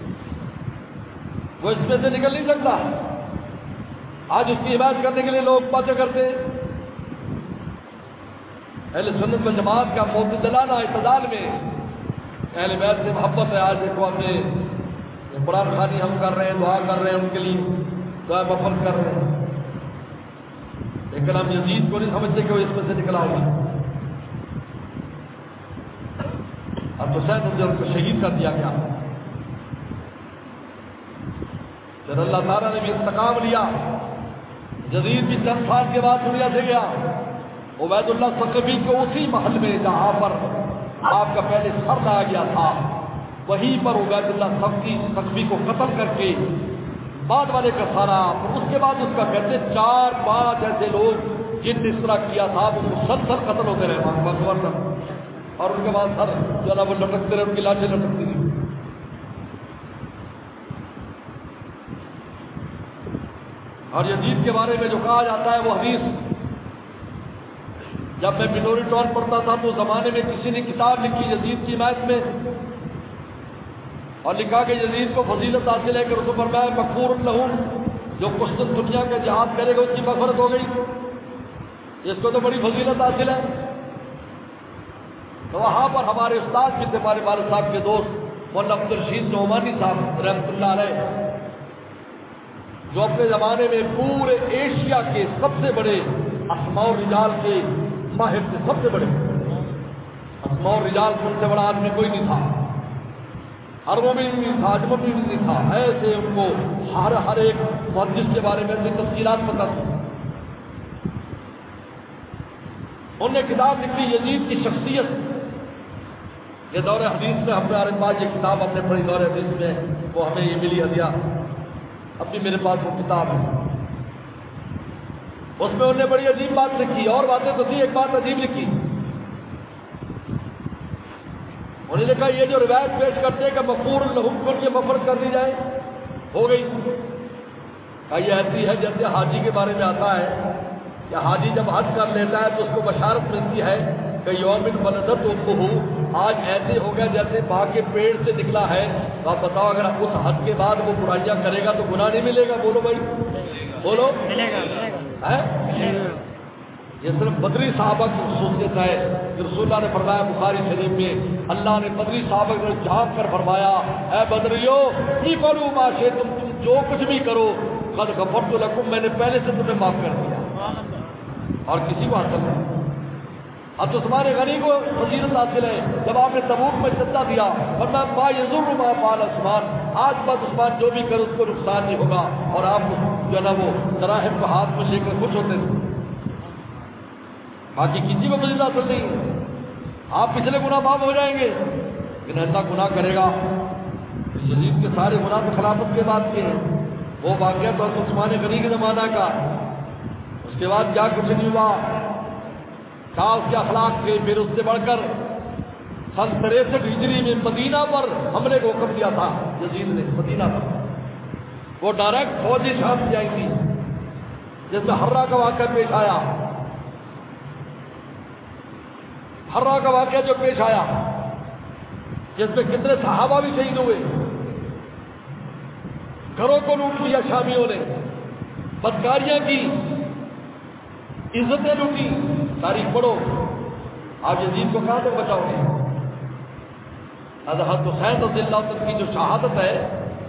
وہ اس میں سے نکل نہیں سکتا. آج اس کی حمایت کرنے کے لیے لوگ باتیں کرتے ہیں. اہل سنت والجماعت کا معتدلانہ اعتدال میں اہل بیت سے محبت ہے. آج دیکھو ہمیں قرآن خوانی ہم کر رہے ہیں، دعا کر رہے ہیں، ان کے لیے دعا مفرد کر رہے ہیں، لیکن ہم یزید کو نہیں سمجھتے کہ وہ اس میں سے نکلا ہوگا. اب تو شاید ان کو شہید کر دیا گیا. پھر اللہ تعالیٰ نے بھی انتقام لیا. یزید بھی چند سال کے بعد دنیا سے گیا. عبید اللہ ثقفی کو اسی محل میں جہاں پر آپ کا پہلے سر آ گیا تھا وہیں پر عبید اللہ ثقفی کو قتل کر کے بعد والے کا سارا، اس کے بعد اس کا کہتے 4-5 ایسے لوگ جن نے اس طرح کیا تھا وہ مسلسل قتل ہوتے رہے اور ان کے بعد سر جو ہے نا وہ لٹکتے رہے، ان کی لاشیں لٹکتی رہی. اور یزید کے بارے میں جو کہا جاتا ہے وہ حدیث، جب میں بنوری ٹون پڑھتا تھا تو زمانے میں کسی نے کتاب لکھی یزید کی حمایت میں اور لکھا کہ یزید کو فضیلت حاصل ہے کہ اس کو فرمایا مغفور لہم، جو قسطنطنیہ دنیا کا جہاد کرے گا اس کی مغفرت ہو گئی، اس کو تو بڑی فضیلت حاصل ہے. تو وہاں پر ہمارے استاد بھی تھے، ہمارے والد صاحب کے دوست مولانا عبدالرشید نعمانی صاحب رحمۃ اللہ علیہ، جو اپنے زمانے میں پورے ایشیا کے سب سے بڑے اسماء الرجال کے ماہر تھے، سب سے بڑے اسماء الرجال سے ان سے بڑا آدمی کوئی نہیں تھا، عربوں میں بھی نہیں تھا، عجموں میں بھی نہیں تھا. ایسے ان کو ہر ایک محدث کے بارے میں ایسی تفصیلات پتہ تھی. انہوں نے کتاب لکھی یزید کی شخصیت. یہ دور حدیث میں ہمارے پاس یہ کتاب ہم نے پڑھی، دور حدیث میں وہ ہمیں یہ ملی ہدیہ، اب بھی میرے پاس وہ کتاب ہے. اس میں انہوں نے بڑی عجیب بات لکھی، اور باتیں تو تھی، ایک بات عجیب لکھی. انہوں نے لکھا یہ جو روایت پیش کرتے ہیں کہ مغفور لہم کو یہ مغفرت کر دی جائے ہو گئی، یہ ایسی ہے جیسے حاجی کے بارے میں آتا ہے کہ حاجی جب حج کر لیتا ہے تو اس کو بشارت ملتی ہے کہ یوم ولدت امہ، آج ایسے ہو گیا جیسے ماں کے پیڑ سے نکلا ہے. تو آپ بتاؤ اگر اس حد کے بعد وہ برائیاں کرے گا تو گناہ نہیں ملے گا؟ بولو بھائی، بولو. یہ صرف بدری صحابہ کی خصوصیت ہے. رسول اللہ نے فرمایا بخاری شریف میں، اللہ نے بدری صحابہ کو جھانک کر فرمایا اے بدریو اعملوا ما شئتم، تم جو کچھ بھی کرو قد غفرت لکم، میں نے پہلے سے تمہیں معاف کر دیا. اور کسی کو حاصل نہیں. اب تو عثمان غنی کو فضیلت حاصل ہے. جب آپ نے تبوک میں سدا دیا ورنہ ما یضر ما فعل عثمان، آج بعد عثمان جو بھی کرے اس کو نقصان نہیں ہوگا. اور آپ جو ہے نا وہ دراہم کو ہاتھ میں لے کر خوش ہوتے تھے. باقی کسی کو فضیلت حاصل نہیں. آپ پچھلے گناہ معاف ہو جائیں گے، لیکن ایسا گناہ کرے گا. یزید کے سارے گناہ تو خلافت کے بعد کے ہیں. وہ واقعہ تو عثمان غنی کے زمانہ کا، اس کے بعد کیا کچھ نہیں ہوا. کہا اس کے اخلاق کے، پھر اس سے بڑھ کر 63 ہجری میں مدینہ پر حملے کو حکم دیا تھا یزید نے. مدینہ پر وہ ڈائریکٹ فوجی شام سے آئی تھی، جس میں ہررا کا واقعہ پیش آیا. ہررا کا واقعہ جو پیش آیا جس میں کتنے صحابہ بھی شہید ہوئے، گھروں کو لوٹ لیا شامیوں نے، بدکاریاں کی، عزتیں لوٹی. تاریخ پڑھو. آپ یزید کو کہاں تک بچاؤ گے؟ حضرت حسین رضی اللہ عنہ کی جو شہادت ہے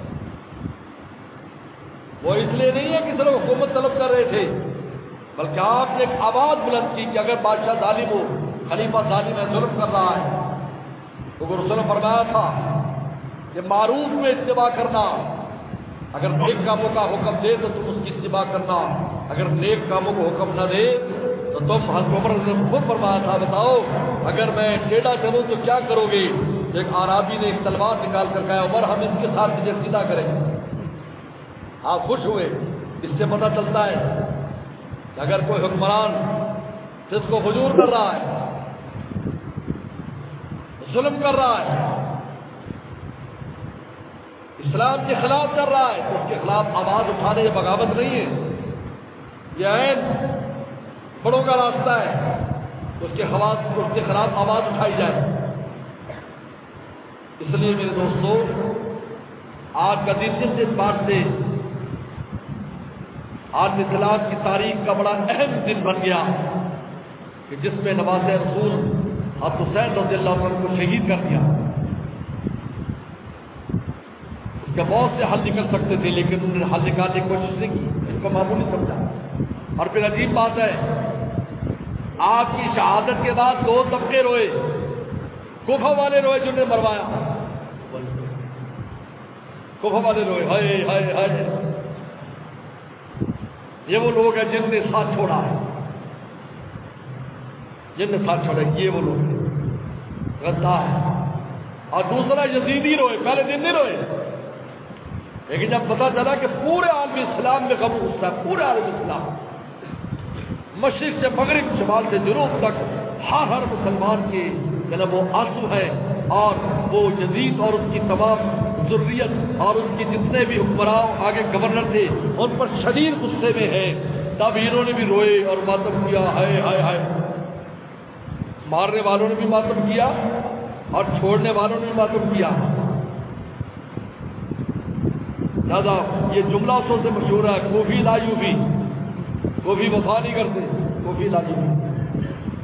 وہ اس لیے نہیں ہے کہ صرف حکومت طلب کر رہے تھے، بلکہ آپ نے ایک آواز بلند کی کہ اگر بادشاہ ظالم ہو، خلیفہ ظالم ہے، ظلم کر رہا ہے، تو رسول نے فرمایا تھا کہ معروف میں اتباع کرنا، اگر نیک کاموں کا حکم دے تو تم اس کی اتباع کرنا، اگر نیک کاموں کو حکم نہ دے تو تم، حضرت عمر نے خود فرمایا تھا بتاؤ اگر میں ٹیڑھا چلوں تو کیا کرو گے؟ ایک عرابی نے ایک تلوار نکال کر کہا عمر ہم اس کے ساتھ تجھے سیدھا کریں۔ آپ خوش ہوئے، اس سے پتہ چلتا ہے کہ اگر کوئی حکمران جس کو حضور کر رہا ہے، ظلم کر رہا ہے، اسلام کے خلاف کر رہا ہے، تو اس کے خلاف آواز اٹھانے یہ بغاوت نہیں ہے، یہ عین بڑوں کا راستہ ہے، اس کے خلاف آواز اٹھائی جائے۔ اس لیے میرے دوستو، آج کا دن اس بات سے آج اطلاعات کی تاریخ کا بڑا اہم دن بن گیا کہ جس میں نواز رسول حضرت حسین رضی اللہ عنہ کو شہید کر دیا۔ اس کے بہت سے حل نکل سکتے تھے لیکن انہوں نے حل نکالنے کی کوشش نہیں کی، اس کو معمولی سمجھا۔ اور پھر عجیب بات ہے، آپ کی شہادت کے بعد دو طبقے روئے، کوفہ والے روئے جنہوں نے مروایا، کوفہ والے روئے، ہائے ہائے ہائے، یہ وہ لوگ ہیں جن نے ساتھ چھوڑا ہے، جن نے ساتھ چھوڑا ہے، یہ وہ لوگ ہیں غدار۔ اور دوسرا یزیدی روئے، پہلے دن نہیں روئے، لیکن جب پتا چلا کہ پورے عالم اسلام میں غم غصہ ہے، پورے عالم اسلام، مشرق سے مغرب، شمال سے جنوب تک، ہر مسلمان کے جناب وہ آنسو ہے، اور وہ یزید اور اس کی تمام ذریت اور ان کی جتنے بھی حکمراں آگے گورنر تھے ان پر شدید غصے میں ہے۔ تب انہوں نے بھی روئے اور ماتم کیا، ہائے ہائے ہائے، مارنے والوں نے بھی ماتم کیا اور چھوڑنے والوں نے بھی ماتم کیا۔ دادا یہ جملہ اس سے مشہور ہے، کوفی لا یوفی، کوفی وفا نہیں کرتے، کوفی لا یوفی۔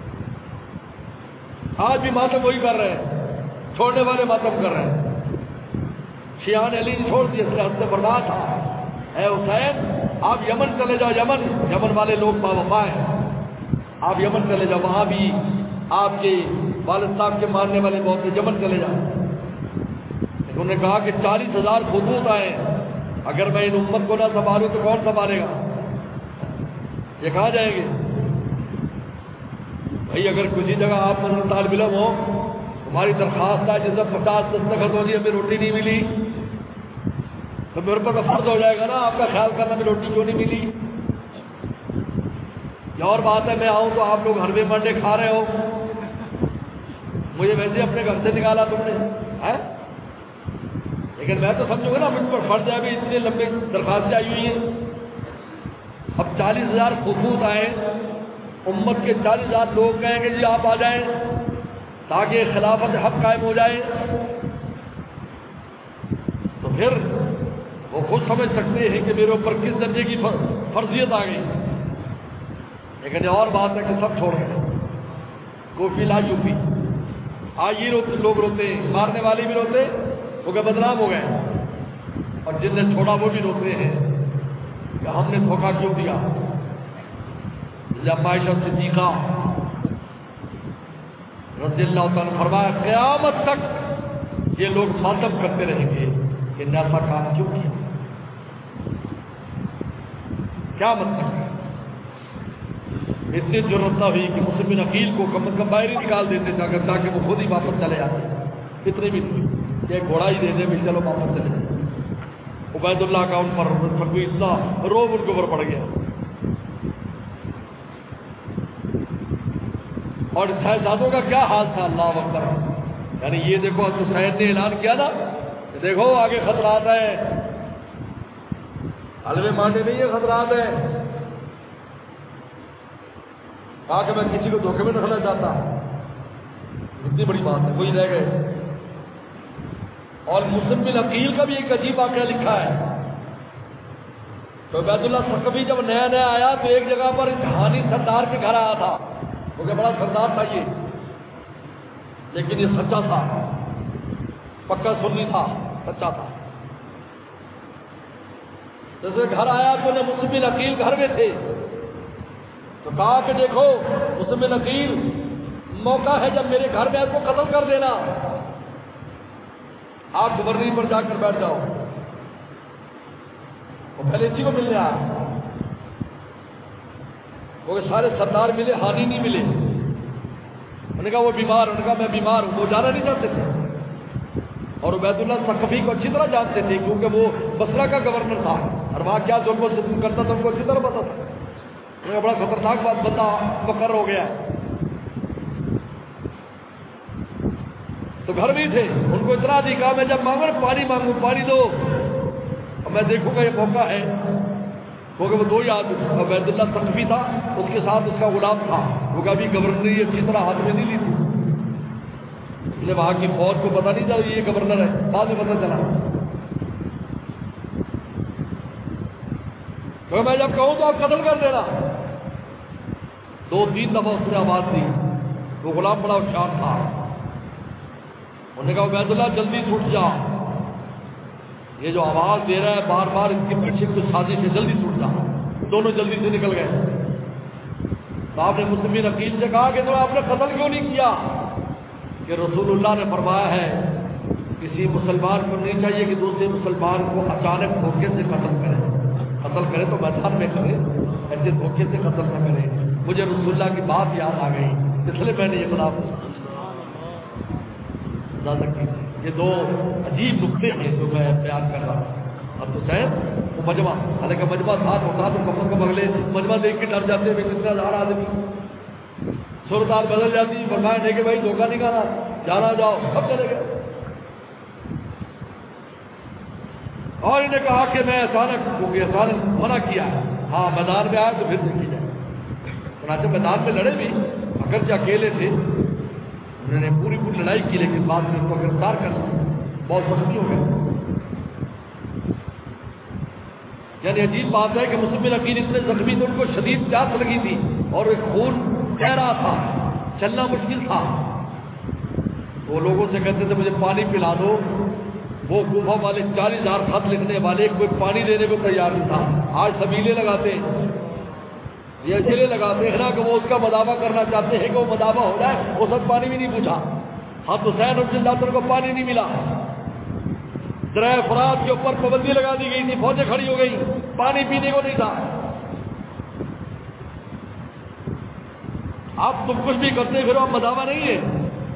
آج بھی ماتم وہی کر رہے ہیں، چھوڑنے والے ماتم کر رہے ہیں۔ شیعہ نے علی نے چھوڑ دیا، اس نے فرمایا تھا اے حسین آپ یمن چلے جاؤ، یمن والے لوگ باوفا ہیں، آپ یمن چلے جاؤ، وہاں بھی آپ کے والد صاحب کے ماننے والے بہت ہیں، یمن چلے جاؤ۔ انہوں نے کہا کہ 40,000 خطوط آئے، اگر میں ان امت کو نہ سنبھالوں تو کون سنبھالے گا؟ یہ کہاں جائیں گے؟ بھائی اگر کسی جگہ آپ مثلا طالب علم ہو، ہماری درخواست ہے جیسے 50 دستخط ہو گئی، ہمیں روٹی نہیں ملی، تو میرے پر فرض ہو جائے گا نا آپ کا خیال کرنا میں روٹی کیوں نہیں ملی۔ یہ اور بات ہے میں آؤں تو آپ لوگ ہروے منڈے کھا رہے ہو، مجھے ویسے اپنے گھر سے نکالا تم نے ہے، لیکن میں تو سمجھوں گا نا مجھ پر فرض ہے، ابھی اتنے لمبے درخواستیں آئی ہوئی ہیں، اب 40,000 خطوط آئے، امت کے 40,000 لوگ کہیں گے جی آپ آ جائیں تاکہ خلافت حق قائم ہو جائے، تو پھر وہ خود سمجھ سکتے ہیں کہ میرے اوپر کس درجے کی فرضیت آ گئی۔ لیکن یہ اور بات ہے کہ سب چھوڑ گئے، کوفی لا یوفی۔ آج یہ لوگ روتے ہیں، مارنے والے بھی روتے وہ کہ بدنام ہو گئے، اور جن نے چھوڑا وہ بھی روتے ہیں کہ ہم نے دھوکہ کیوں دیا۔ جب عائشہ صدیقہ رضی اللہ تعالیٰ نے فرمایا قیامت تک یہ لوگ ماتم کرتے رہیں گے کہ نے ایسا کام کیوں کیا، کیا مطلب؟ اتنی ضرورت نہ ہوئی کہ مسلم بن عقیل کو کم از کم باہر ہی نکال دیتے تھے تاکہ وہ خود ہی واپس چلے جاتے، اتنی بھی نہیں کہ گھوڑا ہی دے دے بھی چلو واپس چلے جائیں۔ عبید اللہ کا ان پر اتنا روب ان کے اوپر پڑ گیا۔ اور شہزادوں کا کیا حال تھا، اللہ اکبر، یعنی یہ دیکھو حسین نے اعلان کیا نا کہ دیکھو آگے خطرات ہیں، حلوے مانڈے نہیں ہے، خطرات ہیں، کہا کہ میں کسی کو دھوکے میں رکھنا چاہتا، اتنی بڑی بات ہے، وہی رہ گئے۔ اور مسلم بن عقیل کا بھی ایک عجیب واقعہ لکھا ہے، تو عبید اللہ ثقفی جب نیا نیا آیا تو ایک جگہ پر جہانی سردار کے گھر آیا تھا، وہ کہ بڑا سردار تھا یہ، لیکن یہ سچا تھا، پکا سنی تھا، سچا تھا۔ جیسے گھر آیا تو انہیں مسلم بن عقیل گھر میں تھے، تو کہا کہ دیکھو مسلم بن عقیل، موقع ہے جب میرے گھر میں آپ کو قتل کر دینا، آپ گورنری پر جا کر بیٹھ جاؤ۔ وہ پہلے اسی کو ملنے آیا، وہ سارے سردار ملے، ہانی نہیں ملے۔ انہوں نے کہا وہ بیمار، انہوں نے کہا میں بیمار ہوں، وہ جانا نہیں چاہتے تھے۔ اور عبید اللہ ثقفی کو اچھی طرح جانتے تھے کیونکہ وہ بصرہ کا گورنر تھا اور وہاں کیا ظلم و ستم کرتا تھا ان کو اچھی طرح پتا تھا۔ انہوں نے بڑا خطرناک بات بندہ مقرر ہو گیا ہے، تو گھر بھی تھے، ان کو اتنا نہیں کہا میں جب مانگوں پانی مانگوں پانی دو، اور میں دیکھوں گا یہ موقع ہے، کیونکہ وہ دو ہی آدمی، عبید اللہ ثقفی تھا، اس کے ساتھ اس کا غلام تھا، وہ کبھی گورنری اچھی طرح ہاتھ میں نہیں لی تھی، اس لیے وہاں کی فوج کو پتا نہیں چلا یہ گورنر ہے، بعد میں پتا چلا۔ تو میں جب کہوں تو آپ قتل کر دینا۔ 2-3 دفعہ اس نے آواز دی، وہ غلام بڑا ہوشیار تھا، انہوں نے کہا عبید اللہ جلدی چھوٹ جا، یہ جو آواز دے رہا ہے بار بار اس کی پیچھے کچھ سازش ہے، جلدی چھوٹ جا۔ دونوں جلدی سے نکل گئے۔ تو آپ نے مسلم بن عقیل سے کہا کہ تو آپ نے قتل کیوں نہیں کیا؟ کہ رسول اللہ نے فرمایا ہے کسی مسلمان کو نہیں چاہیے کہ دوسرے مسلمان کو اچانک دھوکے سے قتل کرے تو میدان میں کرے، ایسے دھوکے سے قتل نہ کرے۔ مجھے رسول اللہ کی بات یاد آ گئی، اس لیے میں نے یہ خلاف یہ 2 عجیب نقطے ہیں جو میں بیان کر رہا ہوں۔ اب تو شاید وہ مجمع، حالانکہ مجمع ساتھ ہوتا تو کم از کم اگلے مجمع دیکھ کے ڈر جاتے ہیں کتنا ہزار آدمی، صورتحال بدل جاتی، فرمایا نہیں کہ بھائی دھوکہ نہیں کھانا، جانا جاؤ، سب چلے گئے۔ اور انہیں کہا کہ میں اچانک منع کیا ہے، ہاں میدان میں آیا تو پھر دیکھی جائے۔ چنانچہ میدان میں لڑے بھی، اگرچہ اکیلے تھے، انہوں نے پوری لڑائی کی، لیکن بعد میں ان کو گرفتار کر لیا، بہت زخمی ہو گئے۔ یعنی عجیب بات ہے کہ مسلم بن عقیل اتنے زخمی تھے، ان کو شدید پیاس لگی تھی اور ایک خون بہہ رہا تھا، چلنا مشکل تھا۔ وہ لوگوں سے کہتے تھے مجھے پانی پلا دو، وہ کوفہ والے 40,000 خط لکھنے والے کوئی پانی دینے کو تیار نہیں تھا۔ آج سبیلے لگاتے ہیں، یہ اکیلے لگاتے ہیں نا کہ وہ اس کا مداوع کرنا چاہتے ہیں کہ وہ مداوع ہو جائے، وہ سب پانی بھی نہیں پوچھا۔ حضرت حسین رضی اللہ عنہ کو پانی نہیں ملا، دریا فرات کے اوپر پابندی لگا دی گئی تھی، فوجیں کھڑی ہو گئی، پانی پینے کو نہیں تھا۔ آپ تم کچھ بھی کرتے پھر وہ مداوع نہیں ہے،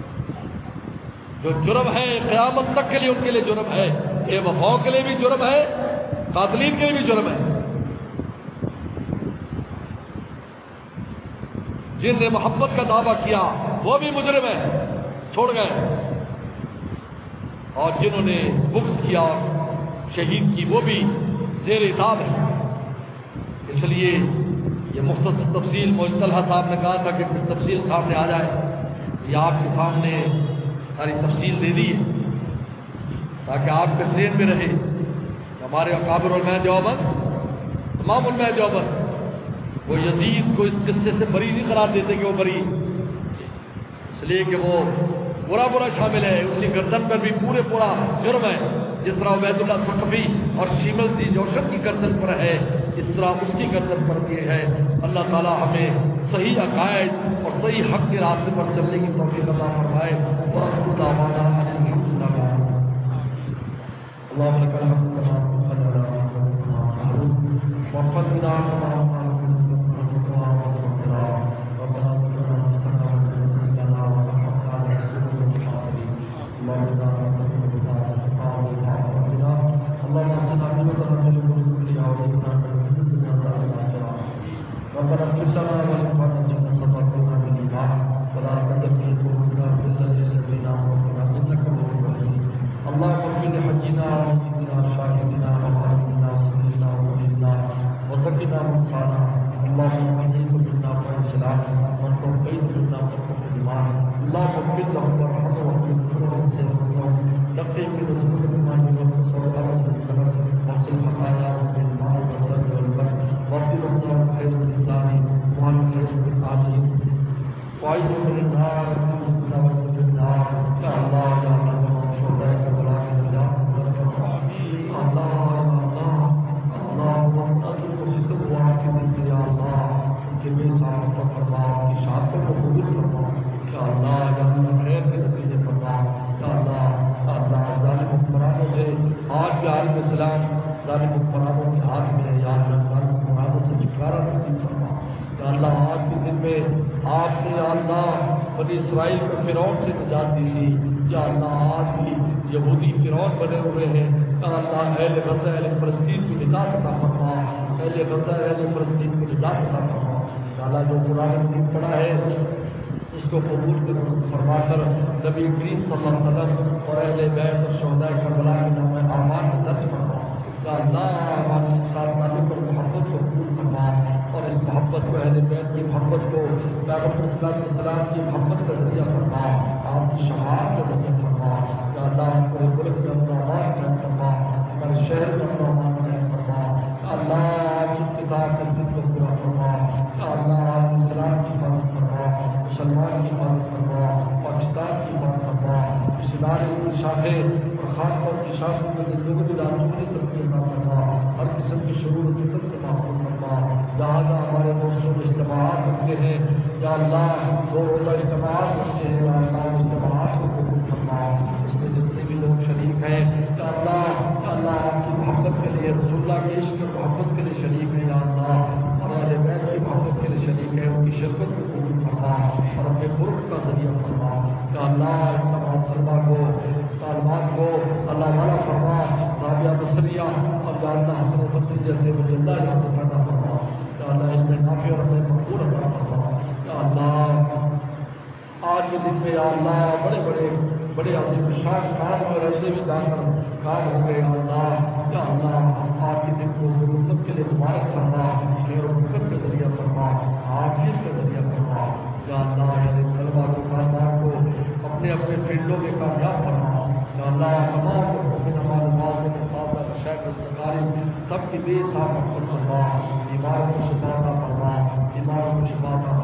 جو جرم ہے قیامت تک کے لیے ان کے لیے جرم ہے، بے وفاؤں کے لیے بھی جرم ہے، قاتلین کے لیے بھی جرم ہے۔ جن نے محبت کا دعویٰ کیا وہ بھی مجرم ہے، چھوڑ گئے، اور جنہوں نے بغض کیا اور شہید کی وہ بھی زیر عتاب ہے۔ اس لیے یہ مختصر تفصیل معین طلحہ صاحب نے کہا تھا کہ تفصیل سامنے آ جائے، یہ آپ کے سامنے ساری تفصیل دے دی ہے تاکہ آپ کے ذہن میں رہے۔ ہمارے اکابر علماء دیوبند، تمام علماء دیوبند وہ یزید کو اس قصے سے بری نہیں قرار دیتے کہ وہ بری، اس لیے کہ وہ برا شامل ہے، اس کی گردن پر بھی پورا جرم ہے، جس طرح عبید اللہ ثقفی اور شیمل دی جوشن کی گردن پر ہے، اس طرح اس کی گردن پر بھی ہے۔ اللہ تعالی ہمیں صحیح عقائد اور صحیح حق کے راستے پر چلنے کی توفیق عطا فرمائے۔ اللهم لك الحمد كما قدرنا وفقنا آپ نے یا اللہ بنی اسرائیل کو فرعون سے نجات دی تھی، یا اللہ آج بھی یہودی فرعون بنے ہوئے ہیں، یا اللہ اہل غزہ اہل فلسطین کی نجات عطا فرما، اہل غزہ اہل فلسطین کی نجات عطا فرما۔ یا اللہ جو قرآن مجید پڑھا ہے اس کو قبول فرما کر نبی کریم صلی اللہ علیہ وسلم اور اہل بیت اور شہداء کربلا کے نام اعمال میں درج فرما۔ یا اللہ ہمارے ساتھ تعلق اور محبت کو قبول فرما، اور اس محبت کو اہل بیت کی محبت کو پیغمبر صلی اللہ علیہ وسلم کی محبت کا ذریعہ فرما، آپ کی شفاعت کا ذریعہ فرما۔ یا اللہ ہمارے ملک میں اپنا آباد قائم فرما، ہمارے شہر میں اپنا آباد قائم فرما۔ یا اللہ آپ کی کتاب کے دل کو پورا فرما۔ یا اللہ آپ اسلام کی حفاظت فرما، مسلمان کی حفاظت فرما، پاکستان کی حفاظت فرما، اس ادارے کی شاخیں اور خاص طور کی شاخوں میں زندگی کی دارالعلوم ترقی عطا فرما، ہر قسم کی شرور و فتن سے محفوظ فرما۔ جہاں جہاں ہمارے دوستوں میں اجتماعات ہوتے ہیں، یا اللہ دو روزہ اجتماعات ہوتے ہیں، یا اللہ اجتماعات کو قبول فرما، اس میں جتنے بھی لوگ شریک ہیں، یا اللہ آپ کی محبت کے لیے، رسول اللہ کے عشق اور محبت کے لیے شریک ہیں، یا اللہ اور اہل بیت کی محبت کے لیے شریک ہے، ان کی شرکت کو قبول فرما اور اپنے قرب کا ذریعہ فرما۔ یا اللہ ان تمام طلبا کو، طالبات کو اللہ والا فرما، رابعہ بصریہ اور یا اللہ حسن بصری جیسے ولی اللہ یاد پیدا فرما۔ یا اللہ اس میں نافع اور اپنے مقبول عطا فرما۔ یا اللہ آج کے دن میں یا اللہ بڑے عظیم شان کام اور ایسے بھی جا کر کام ہو گئے۔ یا اللہ آج کے دن کو حکومت کے لیے مبارک فرما، خیر و برکت کا ذریعہ فرما، عافیت کا ذریعہ فرما۔ یا اللہ میرے طلبا کو، خاندان کو اپنے اپنے فیلڈوں میں کامیاب فرما۔ یا اللہ تمام سب کی بے صاف فرما، بیماروں کو شفا عطا فرما، بیماروں کو شفا عطا